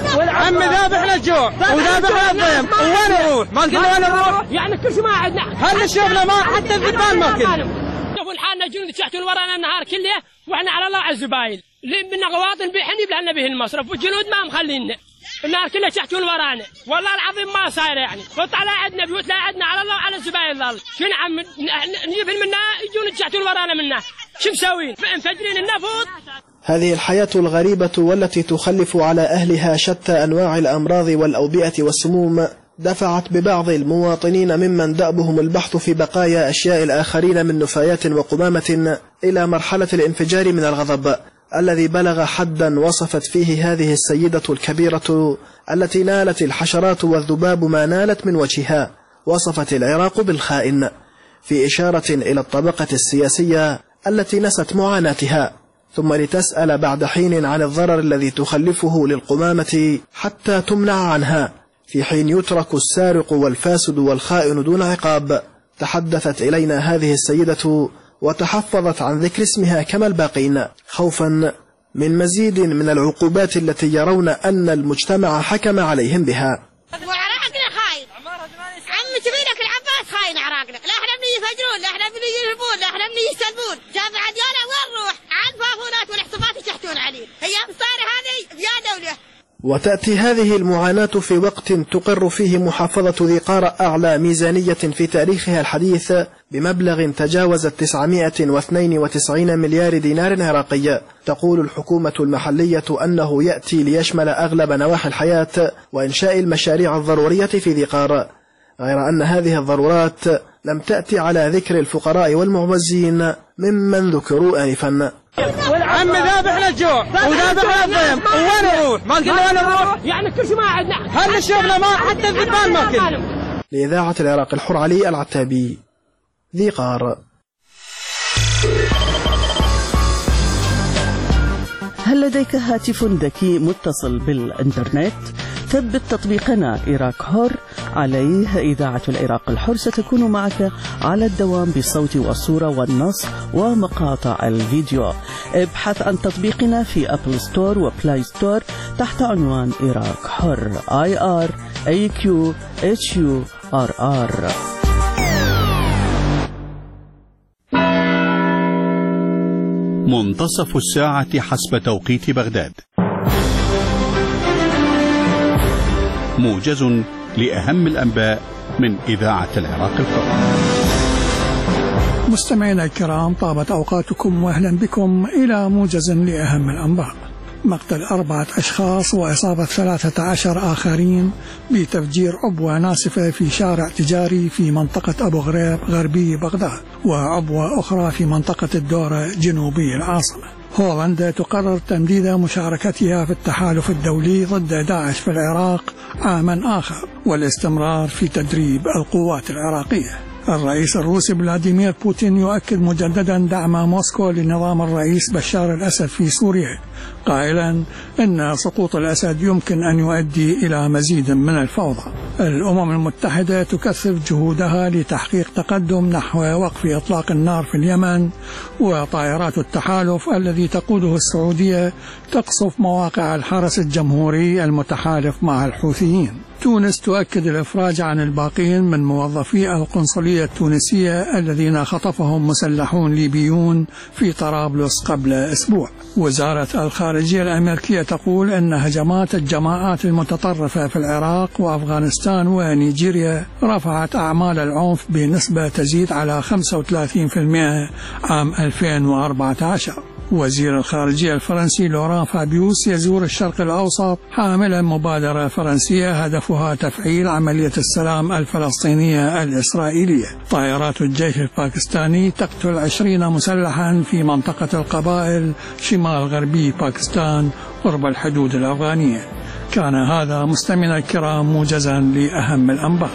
[SPEAKER 25] عم ذابحنا الجوع وذابحنا الضيم، وين نروح؟ ما قلنا وين نروح؟ يعني كل شيء ما عندنا، هل شفنا ما حتى الذبان ما كنا.
[SPEAKER 26] شوفوا حالنا جنود تحتون ورانا النهار كله واحنا على الله على الزباين، اللي بدنا قواطن بيحن يبلعنا به المصرف والجنود ما مخلينا. النهار كله تحتون ورانا، والله العظيم ما صاير يعني، قطع لا عندنا بيوت لا عندنا على الله وعلى الزباين ظل، شو نعم نجيب منا يجون تحتون ورانا منا، شو مسوين؟ مفجرين النفط.
[SPEAKER 24] هذه الحياة الغريبة والتي تخلف على أهلها شتى أنواع الأمراض والأوبئة والسموم دفعت ببعض المواطنين ممن دأبهم البحث في بقايا أشياء الآخرين من نفايات وقمامة إلى مرحلة الانفجار من الغضب الذي بلغ حدا وصفت فيه هذه السيدة الكبيرة التي نالت الحشرات والذباب ما نالت من وجهها، وصفت العراق بالخائن، في إشارة إلى الطبقة السياسية التي نست معاناتها، ثم لتسأل بعد حين عن الضرر الذي تخلفه للقمامة حتى تمنع عنها، في حين يترك السارق والفاسد والخائن دون عقاب. تحدثت إلينا هذه السيدة وتحفظت عن ذكر اسمها كما الباقين، خوفا من مزيد من العقوبات التي يرون أن المجتمع حكم عليهم بها.
[SPEAKER 23] وعراقنا خاين، عم تبينك العباس خاين عراقنا، لا احنا بني يفجرون، لا احنا بني يهربون، لا احنا بني يسلبون، جامعة ديانا وين نروح؟ عن فافونات والاحتفالات يشحتون عليه، هي مصاري هذه يا دولة.
[SPEAKER 24] وتأتي هذه المعاناة في وقت تقر فيه محافظة ذي قار أعلى ميزانية في تاريخها الحديث بمبلغ تجاوز تسعمائة واثنين وتسعين مليار دينار عراقي. تقول الحكومة المحلية أنه يأتي ليشمل أغلب نواحي الحياة وإنشاء المشاريع الضرورية في ذي قار، غير أن هذه الضرورات لم تأتي على ذكر الفقراء والمعوزين ممن ذكروا آنفا.
[SPEAKER 25] عم ذابحنا الجوع وذابحنا الضيم، وين نروح؟ ما قلنا وين نروح؟ يعني كل شيء ما عندنا، هل شربنا ما حتى الذبان ما كنا.
[SPEAKER 24] لإذاعة العراق الحر علي العتابي، ذي قار.
[SPEAKER 5] هل لديك هاتف ذكي متصل بالإنترنت؟ ثبت تطبيقنا إيراك هور، عليه إذاعة العراق الحر ستكون معك على الدوام بالصوت والصورة والنص ومقاطع الفيديو. ابحث عن تطبيقنا في أبل ستور وبلاي ستور تحت عنوان إيراك حر I R A Q H U R R.
[SPEAKER 1] منتصف الساعة حسب توقيت بغداد. موجز لأهم الأنباء من إذاعة العراق الحر.
[SPEAKER 3] مستمعينا الكرام، طابت أوقاتكم وأهلا بكم إلى موجز لأهم الأنباء. مقتل أربعة أشخاص وإصابة ثلاثة عشر آخرين بتفجير عبوة ناسفة في شارع تجاري في منطقة أبو غريب غربي بغداد، وعبوة أخرى في منطقة الدورة جنوبي العاصمة. هولندا تقرر تمديد مشاركتها في التحالف الدولي ضد داعش في العراق عاما آخر، والاستمرار في تدريب القوات العراقية. الرئيس الروسي فلاديمير بوتين يؤكد مجددا دعم موسكو لنظام الرئيس بشار الأسد في سوريا، قائلا إن سقوط الأسد يمكن أن يؤدي إلى مزيد من الفوضى. الأمم المتحدة تكثف جهودها لتحقيق تقدم نحو وقف إطلاق النار في اليمن، وطائرات التحالف الذي تقوده السعودية تقصف مواقع الحرس الجمهوري المتحالف مع الحوثيين. تونس تؤكد الإفراج عن الباقين من موظفي القنصلية التونسية الذين خطفهم مسلحون ليبيون في طرابلس قبل أسبوع. وزارة الخارجية الأمريكية تقول أن هجمات الجماعات المتطرفة في العراق وأفغانستان ونيجيريا رفعت أعمال العنف بنسبة تزيد على خمسة وثلاثين بالمئة عام ألفين وأربعة عشر. وزير الخارجية الفرنسي لوران فابيوس يزور الشرق الأوسط حاملا مبادرة فرنسية هدفها تفعيل عملية السلام الفلسطينية الإسرائيلية. طائرات الجيش الباكستاني تقتل عشرين مسلحا في منطقة القبائل شمال غربي باكستان قرب الحدود الأفغانية. كان هذا مستمعينا الكرام موجزا لأهم الأنباء.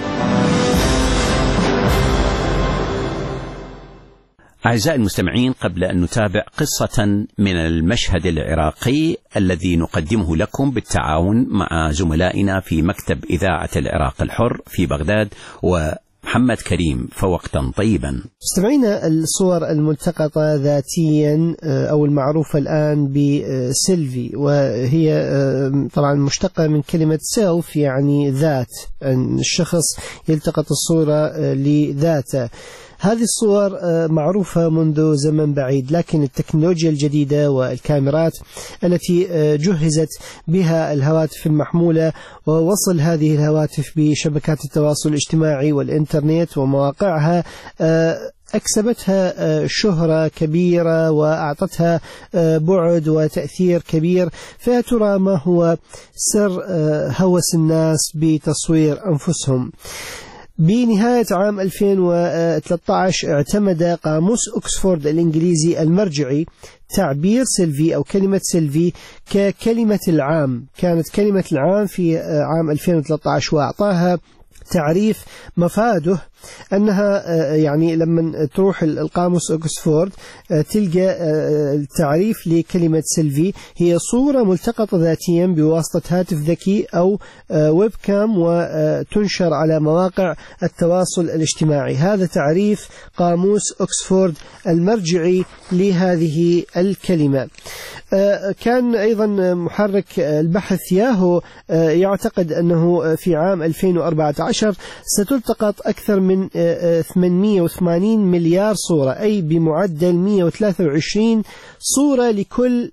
[SPEAKER 6] أعزائي المستمعين، قبل أن نتابع قصة من المشهد العراقي الذي نقدمه لكم بالتعاون مع زملائنا في مكتب إذاعة العراق الحر في بغداد ومحمد كريم، فوقتا طيبا.
[SPEAKER 4] استمعينا الصور الملتقطة ذاتيا أو المعروفة الآن بسيلفي، وهي طبعا مشتقة من كلمة سيلف يعني ذات، أن الشخص يلتقط الصورة لذاته. هذه الصور معروفة منذ زمن بعيد، لكن التكنولوجيا الجديدة والكاميرات التي جهزت بها الهواتف المحمولة ووصل هذه الهواتف بشبكات التواصل الاجتماعي والإنترنت ومواقعها أكسبتها شهرة كبيرة وأعطتها بعد وتأثير كبير. فترى ما هو سر هوس الناس بتصوير أنفسهم؟ بنهاية عام ألفين وثلاثة عشر اعتمد قاموس أكسفورد الإنجليزي المرجعي تعبير سيلفي أو كلمة سيلفي ككلمة العام. كانت كلمة العام في عام ألفين وثلاثة عشر، وأعطاها تعريف مفاده أنها يعني لما تروح القاموس أكسفورد تلقى التعريف لكلمة سيلفي هي صورة ملتقطة ذاتيا بواسطة هاتف ذكي أو ويب كام وتنشر على مواقع التواصل الاجتماعي. هذا تعريف قاموس أكسفورد المرجعي لهذه الكلمة. كان أيضا محرك البحث ياهو يعتقد أنه في عام ألفين وأربعة عشر ستلتقط أكثر من من ثمانمئة وثمانين مليار صورة، أي بمعدل مئة وثلاثة وعشرين صورة لكل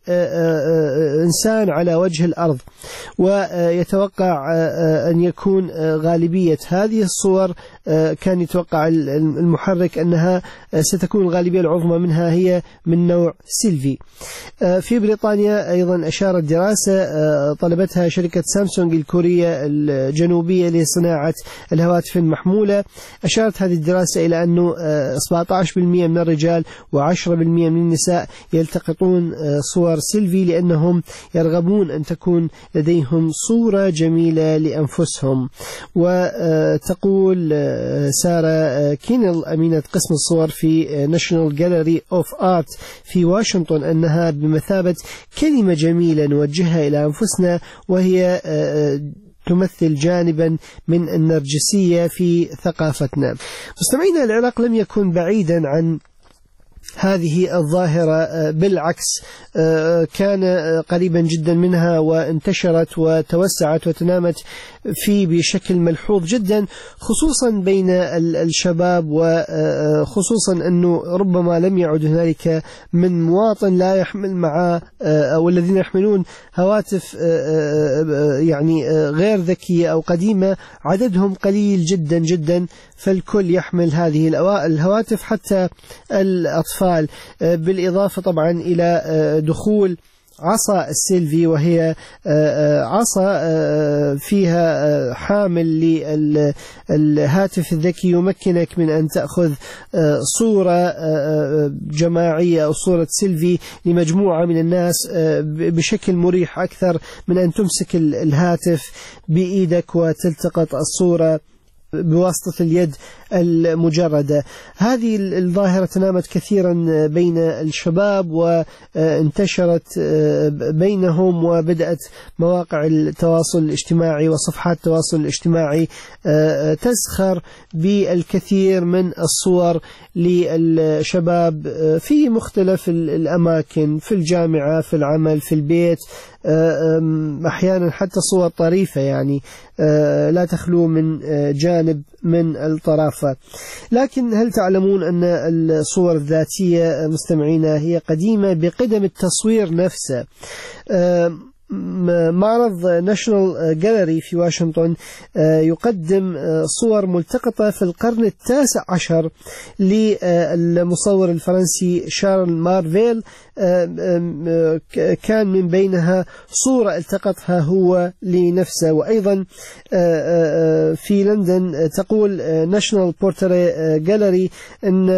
[SPEAKER 4] إنسان على وجه الأرض. ويتوقع أن يكون غالبية هذه الصور، كان يتوقع المحرك أنها ستكون الغالبية العظمى منها هي من نوع سيلفي. في بريطانيا أيضا أشارت دراسة طلبتها شركة سامسونج الكورية الجنوبية لصناعة الهواتف المحمولة، أشارت هذه الدراسة إلى أنه سبعة عشر بالمئة من الرجال وعشرة بالمئة من النساء يلتقطون صور سيلفي لأنهم يرغبون أن تكون لديهم صورة جميلة لأنفسهم. وتقول سارة كينل أمينة قسم الصور في National Gallery of Art في واشنطن أنها بمثابة كلمة جميلة نوجهها إلى أنفسنا، وهي تمثل جانبا من النرجسية في ثقافتنا. مستمعينا، العراق لم يكن بعيدا عن هذه الظاهرة، بالعكس كان قريبا جدا منها وانتشرت وتوسعت وتنامت فيه بشكل ملحوظ جدا، خصوصا بين الشباب، وخصوصا أنه ربما لم يعد هنالك من مواطن لا يحمل مع أو الذين يحملون هواتف يعني غير ذكية أو قديمة، عددهم قليل جدا جدا، فالكل يحمل هذه الهواتف حتى الأطفال، بالإضافة طبعا إلى دخول عصا السيلفي، وهي عصا فيها حامل للهاتف الذكي يمكنك من أن تأخذ صورة جماعية أو صورة سيلفي لمجموعة من الناس بشكل مريح أكثر من أن تمسك الهاتف بإيدك وتلتقط الصورة بواسطة اليد المجردة. هذه الظاهرة تنامت كثيرا بين الشباب وانتشرت بينهم، وبدأت مواقع التواصل الاجتماعي وصفحات التواصل الاجتماعي تزخر بالكثير من الصور للشباب في مختلف الأماكن، في الجامعة، في العمل، في البيت، أحيانا حتى صور طريفة يعني لا تخلو من جانب من الطرافة. لكن هل تعلمون أن الصور الذاتية مستمعينا هي قديمة بقدم التصوير نفسه؟ معرض ناشونال جاليري في واشنطن يقدم صور ملتقطة في القرن التاسع عشر للمصور الفرنسي شارل مارفيل، كان من بينها صورة التقطها هو لنفسه. وأيضا في لندن تقول ناشونال بورتري جاليري أن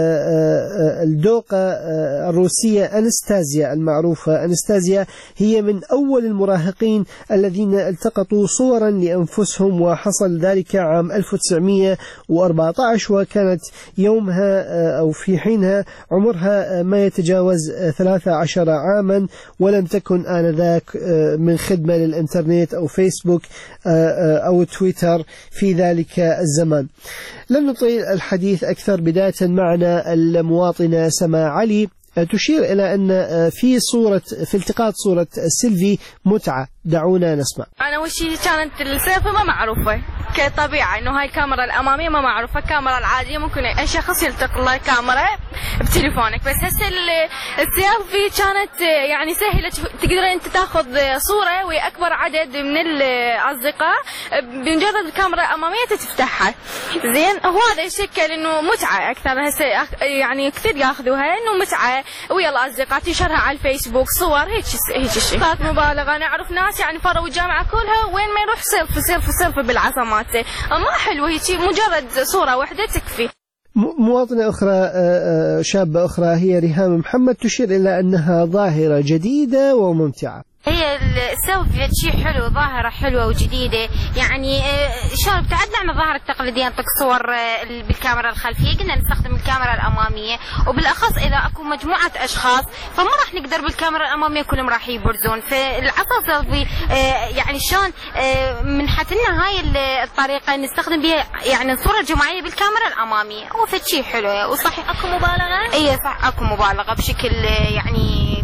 [SPEAKER 4] الدوقة الروسية أنستازيا المعروفة أنستازيا هي من أول المراهقين الذين التقطوا صورا لأنفسهم، وحصل ذلك عام ألف وتسعمئة وأربعة عشر، وكانت يومها أو في حينها عمرها ما يتجاوز ثلاثة عشر عاما، ولم تكن آنذاك من خدمة للإنترنت أو فيسبوك أو تويتر في ذلك الزمان. لن نطيل الحديث أكثر، بداية معنا المواطنة سما علي تشير إلى أن في صورة في التقاط صورة سيلفي متعة. دعونا نسمع.
[SPEAKER 7] أنا وشي كانت السيلفي ما معروفة كطبيعة، إنه هاي الكاميرا الأمامية ما معروفة، الكاميرا العادية ممكن أي شخص يلتقط له كاميرا بتليفونك، بس هسه السيلفي كانت يعني سهلة، تقدر أنت تاخذ صورة ويا أكبر عدد من الأصدقاء بمجرد الكاميرا الأمامية تفتحها. زين هو هذا يشكل إنه متعة أكثر، هسه يعني كثير ياخذوها إنه متعة ويا الأصدقاء، تنشرها على الفيسبوك صور هيك هيك شيء. كانت مبالغة، أنا أعرف ناس يعني فروا الجامعة كلها وين ما يروح سيلفي سيلفي سيلفي بالعصامات، ما حلوة هيك، مجرد صورة واحدة تكفي.
[SPEAKER 4] مواطنة أخرى شابة أخرى هي ريهام محمد تشير إلى أنها ظاهرة جديدة وممتعة.
[SPEAKER 8] هي السيلفي شيء حلو، ظاهرة حلوة وجديدة، يعني شلون ابتعدنا عن الظاهرة التقليدية نطق صور بالكاميرا الخلفية، قلنا نستخدم الكاميرا الأمامية، وبالأخص إذا أكو مجموعة أشخاص فما راح نقدر بالكاميرا الأمامية كلهم راح يبرزون، فالعصا سيلفي يعني شلون منحت لنا هاي الطريقة نستخدم بها يعني الصورة الجماعية بالكاميرا الأمامية، وفد شيء حلو. وصحيح أكو مبالغة؟ إيه صح أكو مبالغة بشكل يعني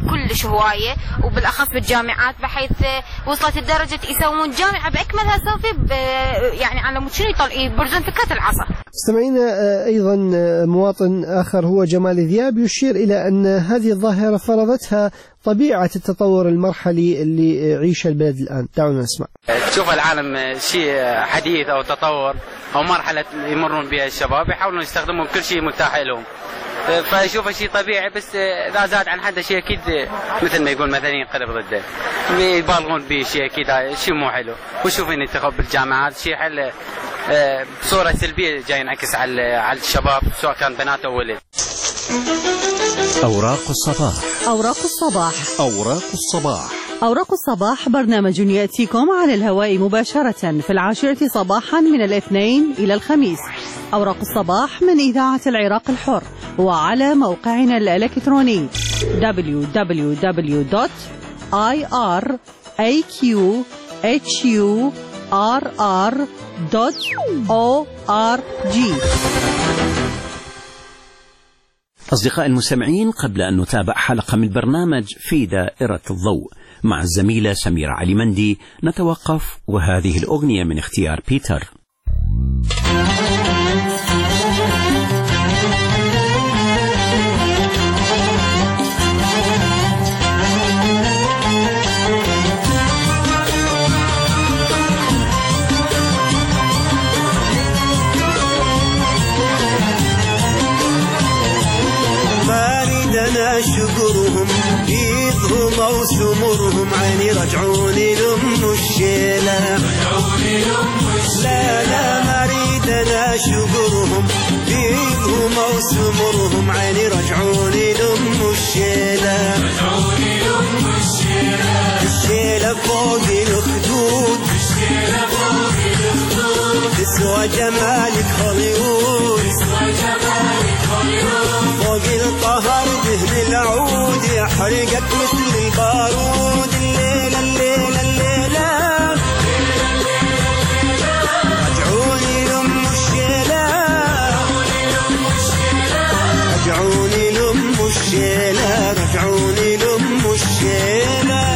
[SPEAKER 8] كلش هوايه، وبالاخص بالجامعات، بحيث وصلت لدرجه يسوون جامعه باكملها صوفي يعني على مود شنو يبرزون فكره العصا.
[SPEAKER 4] مستمعينا ايضا مواطن اخر هو جمال ذياب يشير الى ان هذه الظاهره فرضتها طبيعه التطور المرحلي اللي يعيشه البلد الان. دعونا نسمع.
[SPEAKER 9] تشوف العالم شيء حديث او تطور او مرحله يمرون بها الشباب، يحاولون يستخدمون كل شيء متاح لهم، فيشوفه شيء طبيعي، بس اذا زاد عن حده شيء اكيد مثل ما يقول مثلا ينقلب ضده، يبالغون به شيء اكيد شيء مو حلو. وشوفين التخب بالجامعات شيء حل بصوره سلبيه جاي ينعكس على على الشباب سواء كان بنات او ولد.
[SPEAKER 6] أوراق الصباح.
[SPEAKER 2] أوراق الصباح.
[SPEAKER 1] أوراق الصباح.
[SPEAKER 2] أوراق الصباح برنامج يأتيكم على الهواء مباشرة في العاشرة صباحا من الاثنين إلى الخميس. أوراق الصباح من إذاعة العراق الحر وعلى موقعنا الإلكتروني دبليو دبليو دبليو دوت آي آر إيه كيو إتش يو آر آر دوت أو آر جي.
[SPEAKER 6] أصدقاء المستمعين، قبل أن نتابع حلقة من برنامج في دائرة الضوء مع الزميلة سميرة علي مندي، نتوقف وهذه الأغنية من اختيار بيتر.
[SPEAKER 10] شكرهم بيضهم أو سمرهم عيني رجعوني لأم الشيلة، لا لا ما أريد أنا شكرهم بيضهم أو سمرهم عيني رجعوني لأم الشيلة، الشيلة فوق الخدود تسوى جمالك هوليوود، فوق القهر دهن العود يحرقك مثل البارود، الليلة الليلة الليلة رجعوني لأم الشيلة، رجعوني لأم الشيلة، رجعوني لأم الشيلة.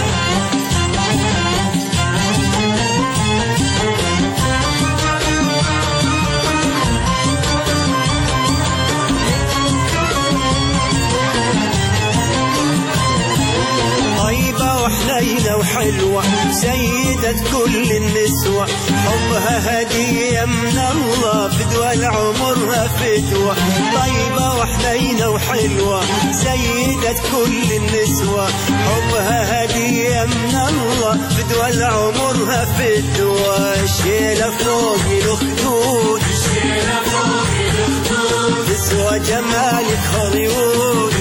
[SPEAKER 10] وحنينة وحلوة سيدة كل النسوة، حبها هدية من الله فدوى العمرها فتوى، طيبة وحنينة وحلوة سيدة كل النسوة، حبها هدية من الله فدوى العمرها فتوى، الشيلة فوق الخدود تسوى جمالك هوليوود،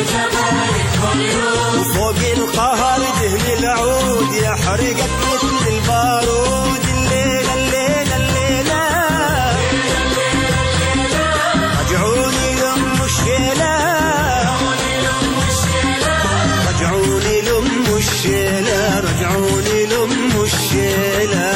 [SPEAKER 10] وفوق القهر دهن العود يحرقك مثل البارود، الليلة الليلة الليلة رجعوني لأم الشيلة، رجعوني لأم الشيلة، رجعوني لأم الشيلة.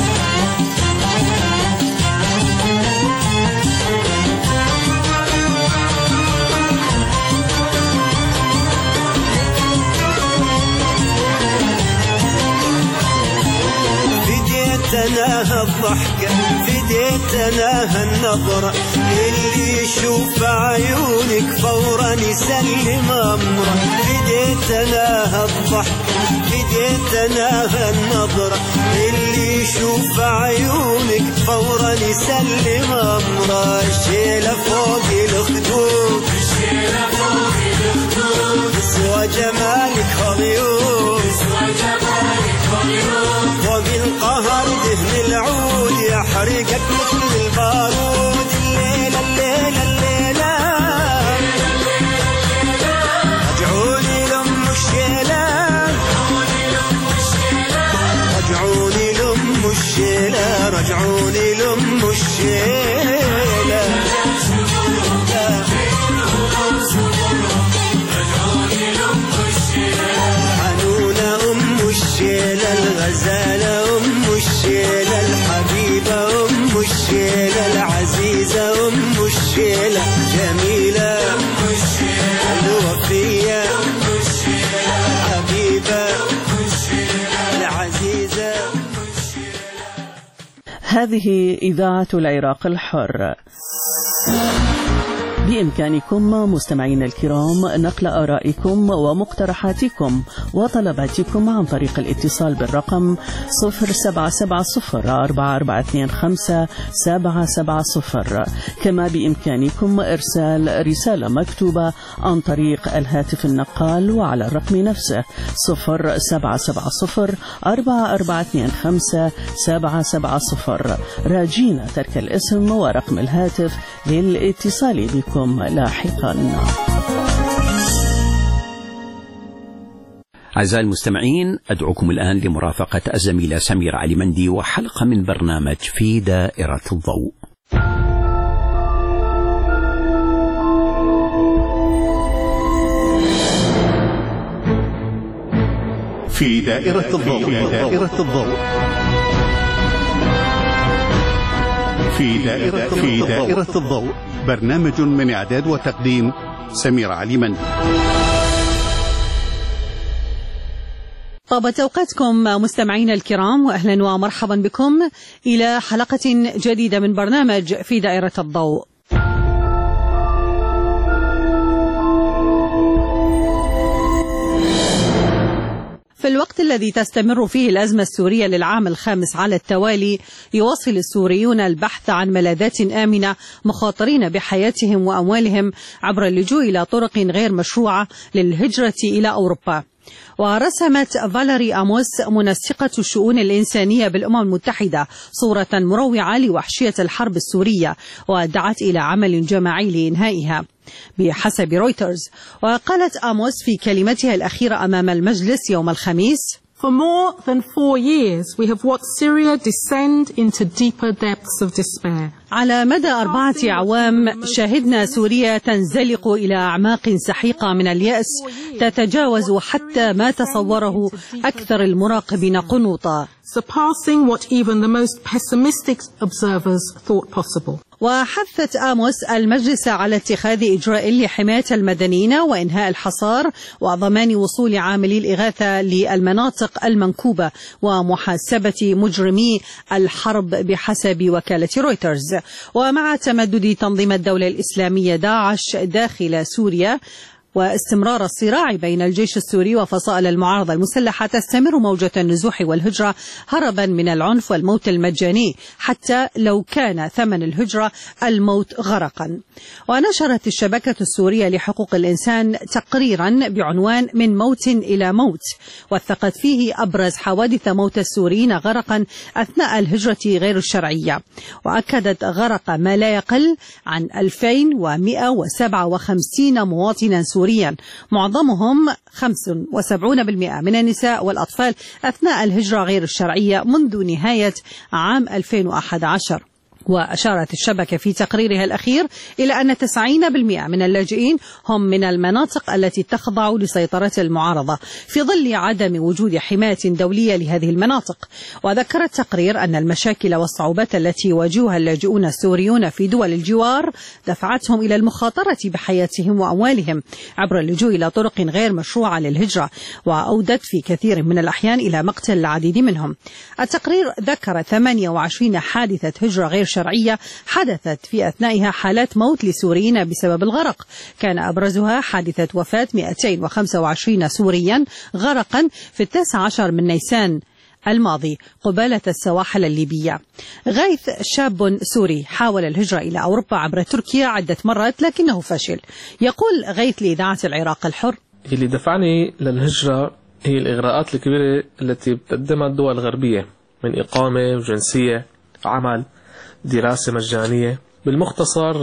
[SPEAKER 10] فديتناها الضحكة فديتناها النظرة، اللي يشوف عيونك فورا يسلم أمره، فديتناها الضحكة فديتناها النظرة، اللي يشوف عيونك فورا يسلم أمره، الشيلة فوق الخدود تسوى جمالك هوليوود، فوق القهر دهن العود يحرقك مثل البارود، الليلة الليلة الليلة رجعوني لأم الشيلة، رجعوني لأم الشيلة، رجعوني لأم الشيلة. حنونة أم الشيلة، الغزالة أم الشيلة، الحبيبة أم الشيلة، العزيزة أم الشيلة، جميلة الوفية
[SPEAKER 5] هذه إذاعة العراق الحر. بإمكانكم مستمعين الكرام نقل آرائكم ومقترحاتكم وطلباتكم عن طريق الاتصال بالرقم صفر سبعة سبعة صفر أربعة أربعة اثنين خمسة سبعة سبعة صفر. كما بإمكانكم إرسال رسالة مكتوبة عن طريق الهاتف النقال وعلى الرقم نفسه صفر سبعة سبعة صفر أربعة أربعة اثنين خمسة سبعة سبعة صفر، راجين ترك الاسم ورقم الهاتف للاتصال بكم لاحقا.
[SPEAKER 6] أعزائي المستمعين، أدعوكم الآن لمرافقة الزميلة سميرة علي-مندي وحلقة من برنامج في دائرة الضوء.
[SPEAKER 1] في دائرة الضوء. في دائرة الضوء. في دائرة, في دائرة الضوء، برنامج من إعداد وتقديم سميرة علي-مندي.
[SPEAKER 2] طابت أوقاتكم مستمعينا الكرام، وأهلا ومرحبا بكم إلى حلقة جديدة من برنامج في دائرة الضوء. في الوقت الذي تستمر فيه الأزمة السورية للعام الخامس على التوالي، يواصل السوريون البحث عن ملاذات آمنة، مخاطرين بحياتهم وأموالهم عبر اللجوء إلى طرق غير مشروعة للهجرة إلى أوروبا. ورسمت فاليري آموس منسقة الشؤون الإنسانية بالأمم المتحدة صورة مروعة لوحشية الحرب السورية، ودعت إلى عمل جماعي لإنهائها بحسب رويترز. وقالت آموس في كلمتها الأخيرة أمام المجلس يوم الخميس:
[SPEAKER 11] For more than four years, we have watched Syria descend into deeper depths of despair.
[SPEAKER 2] على مدى أربعة أعوام شاهدنا سوريا تنزلق إلى أعماق سحيقة من اليأس، تتجاوز حتى ما تصوره أكثر المراقبين قنوطا.
[SPEAKER 11] Surpassing what even the most pessimistic observers thought possible.
[SPEAKER 2] وحثت آموس المجلس على اتخاذ إجراء لحماية المدنيين وإنهاء الحصار وضمان وصول عاملي الإغاثة للمناطق المنكوبة ومحاسبة مجرمي الحرب بحسب وكالة رويترز. ومع تمدد تنظيم الدولة الإسلامية داعش داخل سوريا واستمرار الصراع بين الجيش السوري وفصائل المعارضة المسلحة، تستمر موجة النزوح والهجرة هربا من العنف والموت المجاني، حتى لو كان ثمن الهجرة الموت غرقا. ونشرت الشبكة السورية لحقوق الإنسان تقريرا بعنوان من موت إلى موت، وثقت فيه أبرز حوادث موت السوريين غرقا أثناء الهجرة غير الشرعية، وأكدت غرق ما لا يقل عن ألفين ومئة وسبعة وخمسين مواطنا سوريا، معظمهم خمسة وسبعين بالمئة من النساء والأطفال أثناء الهجرة غير الشرعية منذ نهاية عام ألفين وأحد عشر. وأشارت الشبكة في تقريرها الأخير إلى أن تسعين بالمئة من اللاجئين هم من المناطق التي تخضع لسيطرة المعارضة في ظل عدم وجود حماية دولية لهذه المناطق. وذكر التقرير أن المشاكل والصعوبات التي يواجهها اللاجئون السوريون في دول الجوار دفعتهم إلى المخاطرة بحياتهم وأموالهم عبر اللجوء إلى طرق غير مشروعة للهجرة، وأودت في كثير من الأحيان إلى مقتل العديد منهم. التقرير ذكر ثمانية وعشرين حادثة هجرة غير شرعية حدثت في أثنائها حالات موت لسوريين بسبب الغرق، كان أبرزها حادثة وفاة مئتين وخمسة وعشرين سوريا غرقا في التاسع عشر من نيسان الماضي قبالة السواحل الليبية. غيث شاب سوري حاول الهجرة إلى أوروبا عبر تركيا عدة مرات لكنه فشل. يقول غيث لإذاعة العراق الحر:
[SPEAKER 12] اللي دفعني للهجرة هي الإغراءات الكبيرة التي بتقدمها الدول الغربية من إقامة وجنسية، عمل، دراسة مجانية، بالمختصر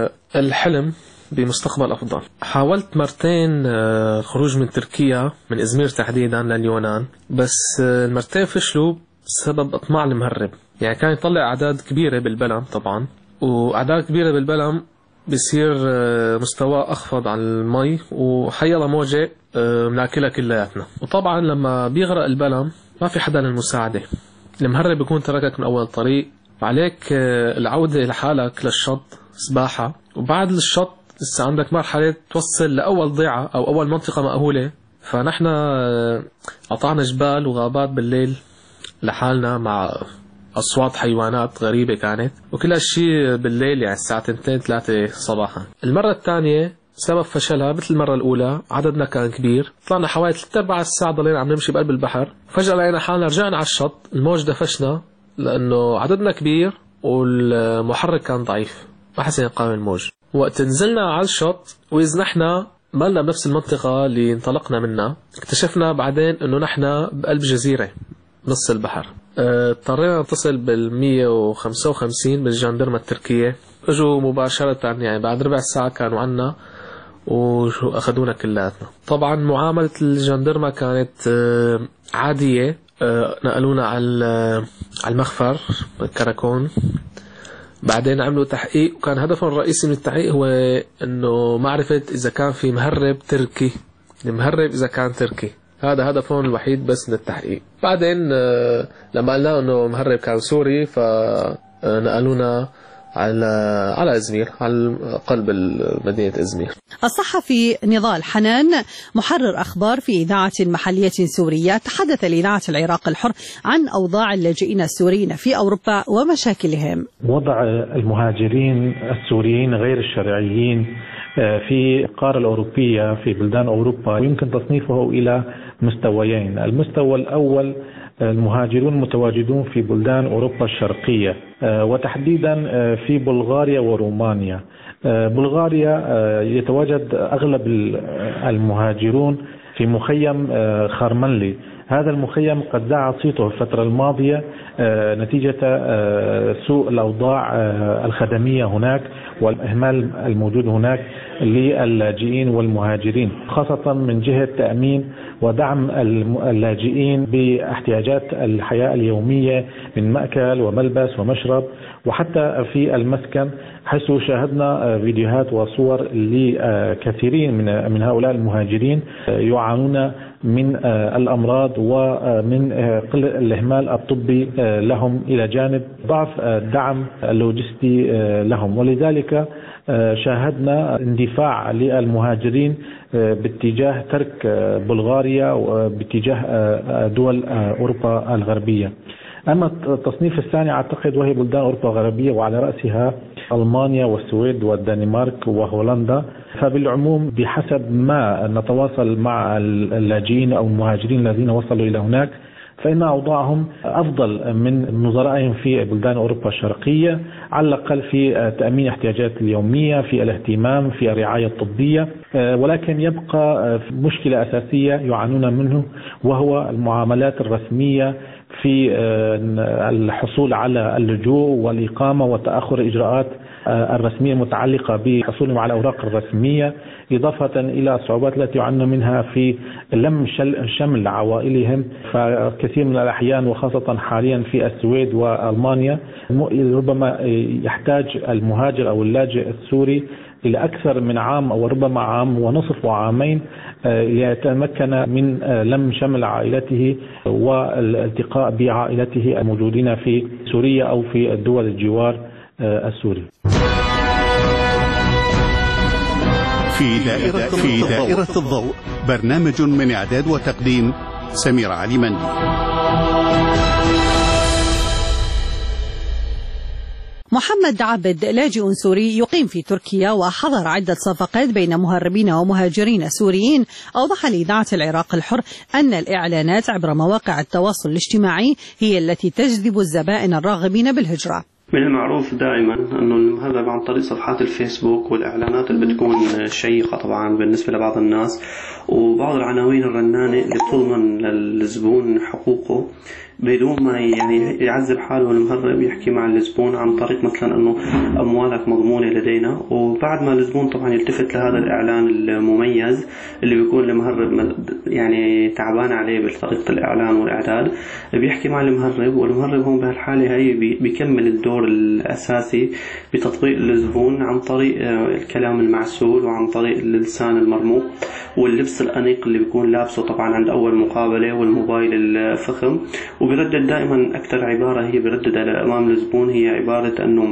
[SPEAKER 12] الحلم بمستقبل أفضل. حاولت مرتين الخروج من تركيا، من إزمير تحديدا لليونان، بس المرتين فشلوا بسبب إطماع المهرب. يعني كان يطلع أعداد كبيرة بالبلم طبعا، وأعداد كبيرة بالبلم بصير مستوى أخفض عن المي، وحيلا موجة بناكلها كلياتنا. وطبعا لما بيغرق البلم ما في حدا للمساعدة، المهرب بيكون تركك من أول طريق، عليك العودة لحالك للشط سباحة، وبعد الشط لسه عندك مرحلة توصل لأول ضيعة أو أول منطقة مأهولة. فنحن قطعنا جبال وغابات بالليل لحالنا مع أصوات حيوانات غريبة كانت، وكل هالشي بالليل يعني الساعة اثنين ثلاثة صباحا. المرة الثانية سبب فشلها مثل المرة الأولى، عددنا كان كبير، طلعنا حوالي ثلاث أربع ساعات ضلينا عم نمشي بقلب البحر، فجأة لقينا حالنا رجعنا على الشط، الموج دفشنا لأنه عددنا كبير والمحرك كان ضعيف، ما حسنا نقاوم الموج. وقت نزلنا على الشط وإذ نحن مالنا بنفس المنطقة اللي انطلقنا منها، اكتشفنا بعدين إنه نحن بقلب جزيرة نص البحر. اضطرينا نتصل بالمية وخمسة وخمسين بالجاندرما التركية، اجوا مباشرة يعني بعد ربع ساعة كانوا عنا وأخذونا كلاتنا. طبعا معاملة الجاندرما كانت عادية، نقلونا على المخفر كراكون، بعدين عملوا تحقيق، وكان هدفهم الرئيسي من التحقيق هو انه معرفة اذا كان في مهرب تركي، المهرب اذا كان تركي، هذا هدفهم الوحيد بس من التحقيق. بعدين لما قلنا انه مهرب كان سوري فنقلونا على على إزمير، على قلب مدينة إزمير.
[SPEAKER 2] الصحفي نضال حنان محرر أخبار في إذاعة محلية سورية تحدث لإذاعة العراق الحر عن أوضاع اللاجئين السوريين في أوروبا ومشاكلهم.
[SPEAKER 13] وضع المهاجرين السوريين غير الشرعيين في القارة الأوروبية في بلدان أوروبا يمكن تصنيفه إلى مستويين. المستوى الأول المهاجرون المتواجدون في بلدان أوروبا الشرقية وتحديدا في بلغاريا ورومانيا. بلغاريا يتواجد أغلب المهاجرون في مخيم خارمنلي. هذا المخيم قد زاع صيته الفترة الماضية نتيجة سوء الأوضاع الخدمية هناك والإهمال الموجود هناك للاجئين والمهاجرين، خاصة من جهة تأمين ودعم اللاجئين باحتياجات الحياة اليومية من مأكل وملبس ومشرب وحتى في المسكن، حيث شاهدنا فيديوهات وصور لكثيرين من من هؤلاء المهاجرين يعانون من الأمراض ومن الإهمال الطبي لهم إلى جانب ضعف الدعم اللوجستي لهم. ولذلك شاهدنا اندفاع للمهاجرين باتجاه ترك بلغاريا وباتجاه دول أوروبا الغربية. أما التصنيف الثاني أعتقد وهي بلدان أوروبا الغربية وعلى رأسها ألمانيا والسويد والدنمارك وهولندا. فبالعموم بحسب ما نتواصل مع اللاجئين أو المهاجرين الذين وصلوا إلى هناك فإن أوضاعهم أفضل من نظرائهم في بلدان أوروبا الشرقية، على الأقل في تأمين احتياجات اليومية، في الاهتمام، في الرعاية الطبية. ولكن يبقى مشكلة أساسية يعانون منه وهو المعاملات الرسمية في الحصول على اللجوء والإقامة وتأخر الإجراءات الرسمية المتعلقة بحصولهم على الأوراق الرسمية، إضافة إلى الصعوبات التي يعانون منها في لم شمل عوائلهم. فكثير من الأحيان وخاصة حاليا في السويد وألمانيا ربما يحتاج المهاجر أو اللاجئ السوري إلى أكثر من عام أو ربما عام ونصف وعامين ليتمكن من لم شمل عائلته والالتقاء بعائلته الموجودين في سوريا أو في الدول الجوار السوري.
[SPEAKER 1] في دائرة, في دائرة الضوء، برنامج من إعداد وتقديم سمير علي مندي.
[SPEAKER 2] محمد عبد لاجئ سوري يقيم في تركيا وحضر عدة صفقات بين مهربين ومهاجرين سوريين. أوضح لإذاعة العراق الحر أن الإعلانات عبر مواقع التواصل الاجتماعي هي التي تجذب الزبائن الراغبين بالهجرة.
[SPEAKER 14] من المعروف دائما أنه المهرب عن طريق صفحات الفيسبوك والإعلانات اللي بتكون شيقة طبعا بالنسبة لبعض الناس وبعض العناوين الرنانة اللي بتضمن للزبون حقوقه بدون ما يعني يعذب حاله المهرب، يحكي مع الزبون عن طريق مثلا أنه أموالك مضمونة لدينا، وبعد ما الزبون طبعا يلتفت لهذا الإعلان المميز اللي بيكون المهرب يعني تعبان عليه بطريقة الإعلان والإعداد، بيحكي مع المهرب، والمهرب هون بهالحالة هي بيكمل الدور الأساسي بتطبيق الزبون عن طريق الكلام المعسول وعن طريق اللسان المرموق واللبس الأنيق اللي بيكون لابسه طبعا عند أول مقابلة والموبايل الفخم. وبيردد دائما أكثر عبارة هي بيرددها أمام الزبون هي عبارة أنه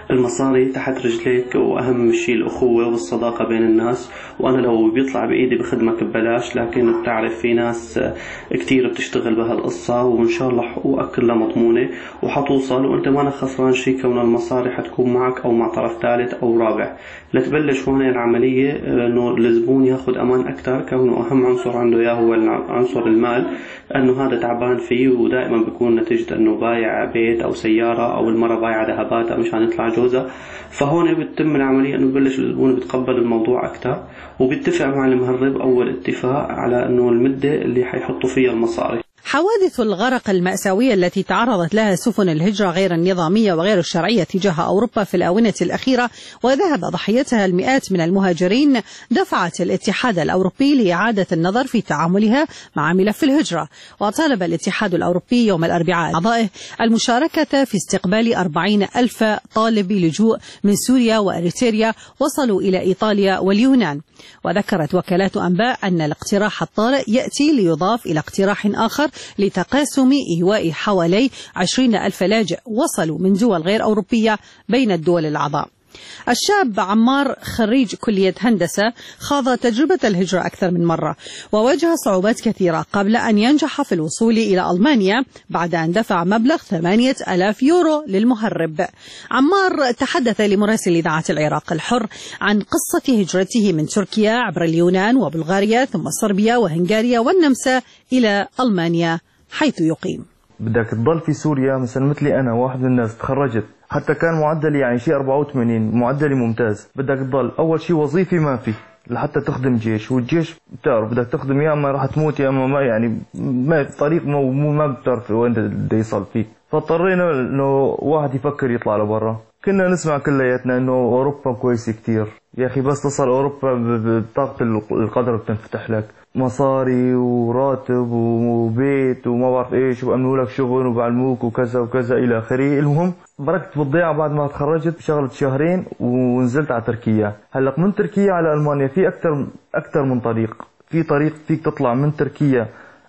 [SPEAKER 14] المصاري تحت رجليك، وأهم شيء الأخوة والصداقة بين الناس. وأنا لو بيطلع بإيدي بخدمك ببلاش، لكن بتعرف في ناس كتير بتشتغل بهالقصة، وإن شاء الله حقوقك كلها مضمونة وحتوصل، وأنت ما خسران شيء كون المصاري حتكون معك أو مع طرف ثالث أو رابع. لتبلش هون العملية إنه الزبون ياخد أمان أكتر، كونه أهم عنصر عنده إياه هو عنصر المال، أنه هذا تعبان فيه، ودائما بيكون نتيجة أنه بايع بيت أو سيارة أو المرة بايعة ذهباتها مشان يطلع جوزها. فهون بتتم العملية أنه ببلش الزبون بيتقبل الموضوع أكتر، وبيتفق مع المهرب أول اتفاق على أنه المدة اللي حيحطوا فيها المصاري.
[SPEAKER 2] حوادث الغرق المأساوية التي تعرضت لها سفن الهجرة غير النظامية وغير الشرعية تجاه أوروبا في الآونة الأخيرة وذهب ضحيتها المئات من المهاجرين دفعت الاتحاد الأوروبي لإعادة النظر في تعاملها مع ملف الهجرة. وطالب الاتحاد الأوروبي يوم الأربعاء أعضائه المشاركة في استقبال أربعين ألف طالب لجوء من سوريا وأريتريا وصلوا إلى إيطاليا واليونان. وذكرت وكالات أنباء أن الاقتراح الطارئ يأتي ليضاف إلى اقتراح آخر لتقاسم إيواء حوالي عشرين ألف لاجئ وصلوا من دول غير أوروبية بين الدول الأعضاء. الشاب عمار خريج كلية هندسة خاض تجربة الهجرة أكثر من مرة وواجه صعوبات كثيرة قبل أن ينجح في الوصول إلى ألمانيا بعد أن دفع مبلغ ثمانية آلاف يورو للمهرب. عمار تحدث لمراسل إذاعة العراق الحر عن قصة هجرته من تركيا عبر اليونان وبلغاريا ثم صربيا وهنغاريا والنمسا إلى ألمانيا حيث يقيم.
[SPEAKER 15] بدك تضل في سوريا مثلا مثلي أنا واحد من الناس تخرجت حتى كان معدلي يعني شيء أربعة وثمانين، معدلي ممتاز. بدك تضل أول شيء وظيفي ما في لحتى تخدم جيش، والجيش بتعرف بدك تخدم يا اما راح تموت يا اما ما يعني ما طريق مو ما بتعرف وين بده يصل فيه. فاضطرينا انه واحد يفكر يطلع لبرا. كنا نسمع كلياتنا انه اوروبا كويسه كتير، يا اخي بس تصل اوروبا بطاقه القدر بتنفتح لك مصاري وراتب وبيت وما بعرف ايش، وبأمنوا لك شغل وبعلموك وكذا وكذا الى اخره. المهم بركت بالضيعه بعد ما تخرجت بشغله شهرين ونزلت على تركيا. هلا من تركيا على المانيا في اكثر اكثر من طريق. في طريق فيك تطلع من تركيا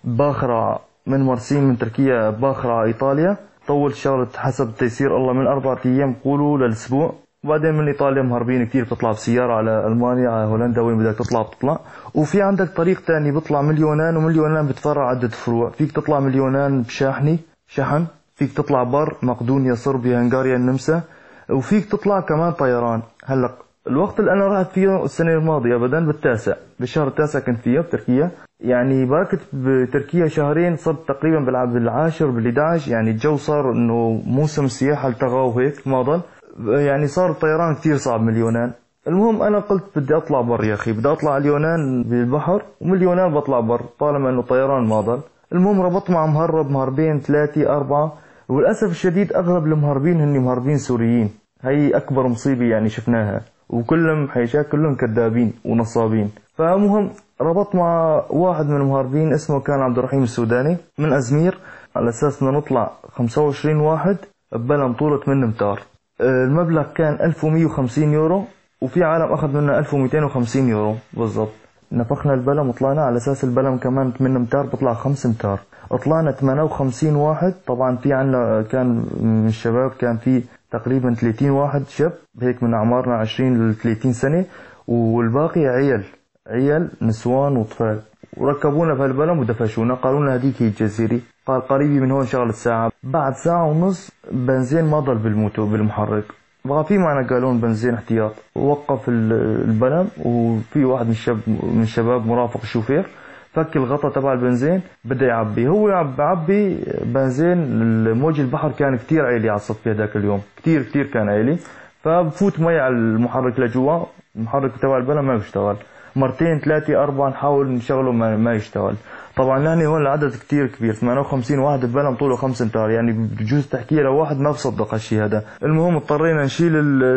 [SPEAKER 15] باخره، من مرسين من تركيا باخره على ايطاليا، طول شغله حسب تيسير الله من اربع ايام قولوا للاسبوع. وبعدين من ايطاليا مهربين كثير بتطلع بسياره على المانيا على هولندا وين بدك تطلع بتطلع. وفي عندك طريق ثاني بيطلع من اليونان، ومن اليونان بتفرع عده فروع. فيك تطلع من اليونان بشاحنه شحن، فيك تطلع بر مقدونيا صربيا هنغاريا النمسا، وفيك تطلع كمان طيران. هلا الوقت اللي انا رحت فيه السنه الماضيه ابدا بالتاسع بالشهر التاسع كنت فيها بتركيا، يعني بركت بتركيا شهرين، صرت تقريبا بالعاشر بالحداش، يعني الجو صار انه موسم السياحه التغى وهيك ما ضل، يعني صار الطيران كثير صعب من اليونان. المهم انا قلت بدي اطلع بر يا اخي، بدي اطلع اليونان بالبحر ومن اليونان بطلع بر طالما انه طيران ما ضل. المهم ربطت مع مهرب مهربين ثلاثه اربعه، وللاسف الشديد اغلب المهربين هن مهربين سوريين. هي اكبر مصيبه يعني شفناها، وكلهم حيشاك كلهم كذابين ونصابين. فمهم ربطت مع واحد من المهربين اسمه كان عبد الرحيم السوداني من ازمير، على اساس بدنا نطلع خمسة وعشرين واحد ببلم طولة ثمانية امتار. المبلغ كان ألف ومئة وخمسين يورو، وفي عالم اخذ منا ألف ومئتين وخمسين يورو بالضبط. نفخنا البلم وطلعنا على اساس البلم كمان ثمانية امتار بطلع خمسة امتار. طلعنا ثمانية وخمسين واحد. طبعا في عنا كان من الشباب كان في تقريبا ثلاثين واحد شاب هيك من اعمارنا عشرين ل ثلاثين سنه، والباقي عيال عيال نسوان واطفال. وركبونا في البلم ودفشونا، قالوا لنا هذيك هي الجزيره، قال قريبه من هون شغله ساعه. بعد ساعه ونص بنزين ما ضل بالموتور بالمحرك، بقى في معنا قالون بنزين احتياط. وقف البلم، وفي واحد من الشباب من الشباب مرافق الشوفير فك الغطاء تبع البنزين بده يعبي. هو يعبي عبي بنزين، موج البحر كان كتير عالي على الصفي هذاك اليوم، كتير كتير كان عالي. فبفوت مي على المحرك لجوا، المحرك تبع البلم ما بيشتغل. مرتين ثلاثة أربعة نحاول نشغله ما, ما يشتغل. طبعا نحن هون العدد كتير كبير، ثمانية وخمسين واحد ببلم طوله خمسة امتار، يعني بجوز تحكيه لواحد ما بصدق هالشيء هذا. المهم اضطرينا نشيل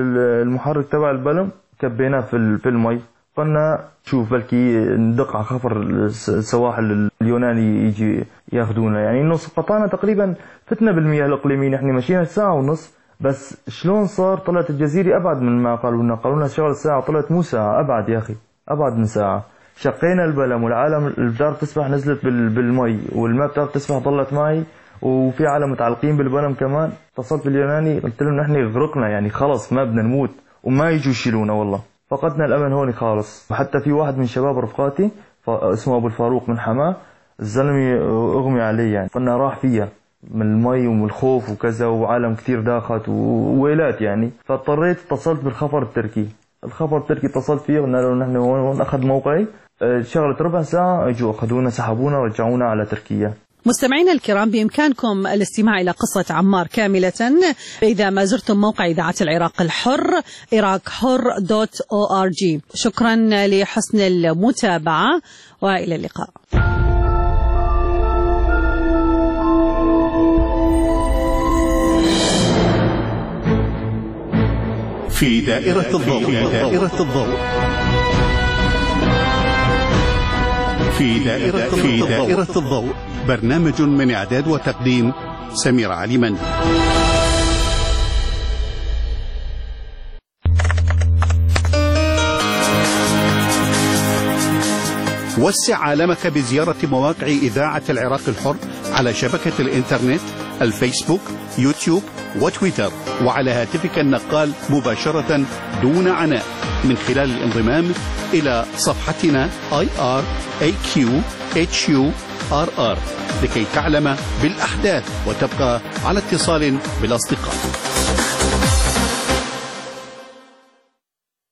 [SPEAKER 15] المحرك تبع البلم، كبيناه في في المي. قلنا شوف بلكي ندق على خفر السواحل اليوناني يجي ياخذونا، يعني انه قطعنا تقريبا فتنا بالمياه الاقليميه. نحن مشينا ساعه ونص، بس شلون صار طلعت الجزيره ابعد من ما قالوا لنا. قالوا لنا شغله ساعه، طلعت مو ساعه، ابعد يا اخي، ابعد من ساعه. شقينا البلم، والعالم اللي بتعرف تسبح نزلت بالمي، والما بتعرف تسبح ضلت معي، وفي عالم متعلقين بالبنم كمان. اتصلت باليوناني قلت لهم نحن غرقنا يعني خلص ما بدنا نموت وما يجوا يشيلونا، والله فقدنا الامل هون خالص. وحتى في واحد من شباب رفقاتي اسمه ابو الفاروق من حماه، الزلمه اغمي عليه يعني، فانا راح فيها من المي ومن الخوف وكذا، وعالم كثير داخت وويلات يعني. فاضطريت اتصلت بالخفر التركي، الخفر التركي اتصلت فيه قلنا له نحن هون اخذ موقعي، شغلة ربع ساعة اجوا اخذونا سحبونا رجعونا على تركيا.
[SPEAKER 2] مستمعينا الكرام، بإمكانكم الاستماع إلى قصة عمار كاملة إذا ما زرتم موقع إذاعة العراق الحر عراق حر دوت أو آر جي. شكرا لحسن المتابعة وإلى اللقاء.
[SPEAKER 1] في دائرة الضوء في دائرة الضوء في دائرة في دائرة الضوء، برنامج من إعداد وتقديم سميرة علي مندي. وسع عالمك بزيارة مواقع إذاعة العراق الحر على شبكة الإنترنت، الفيسبوك، يوتيوب وتويتر، وعلى هاتفك النقال مباشرة دون عناء من خلال الانضمام إلى صفحتنا آي آر إيه كيو إتش يو آر آر لكي تعلم بالأحداث وتبقى على اتصال بالأصدقاء.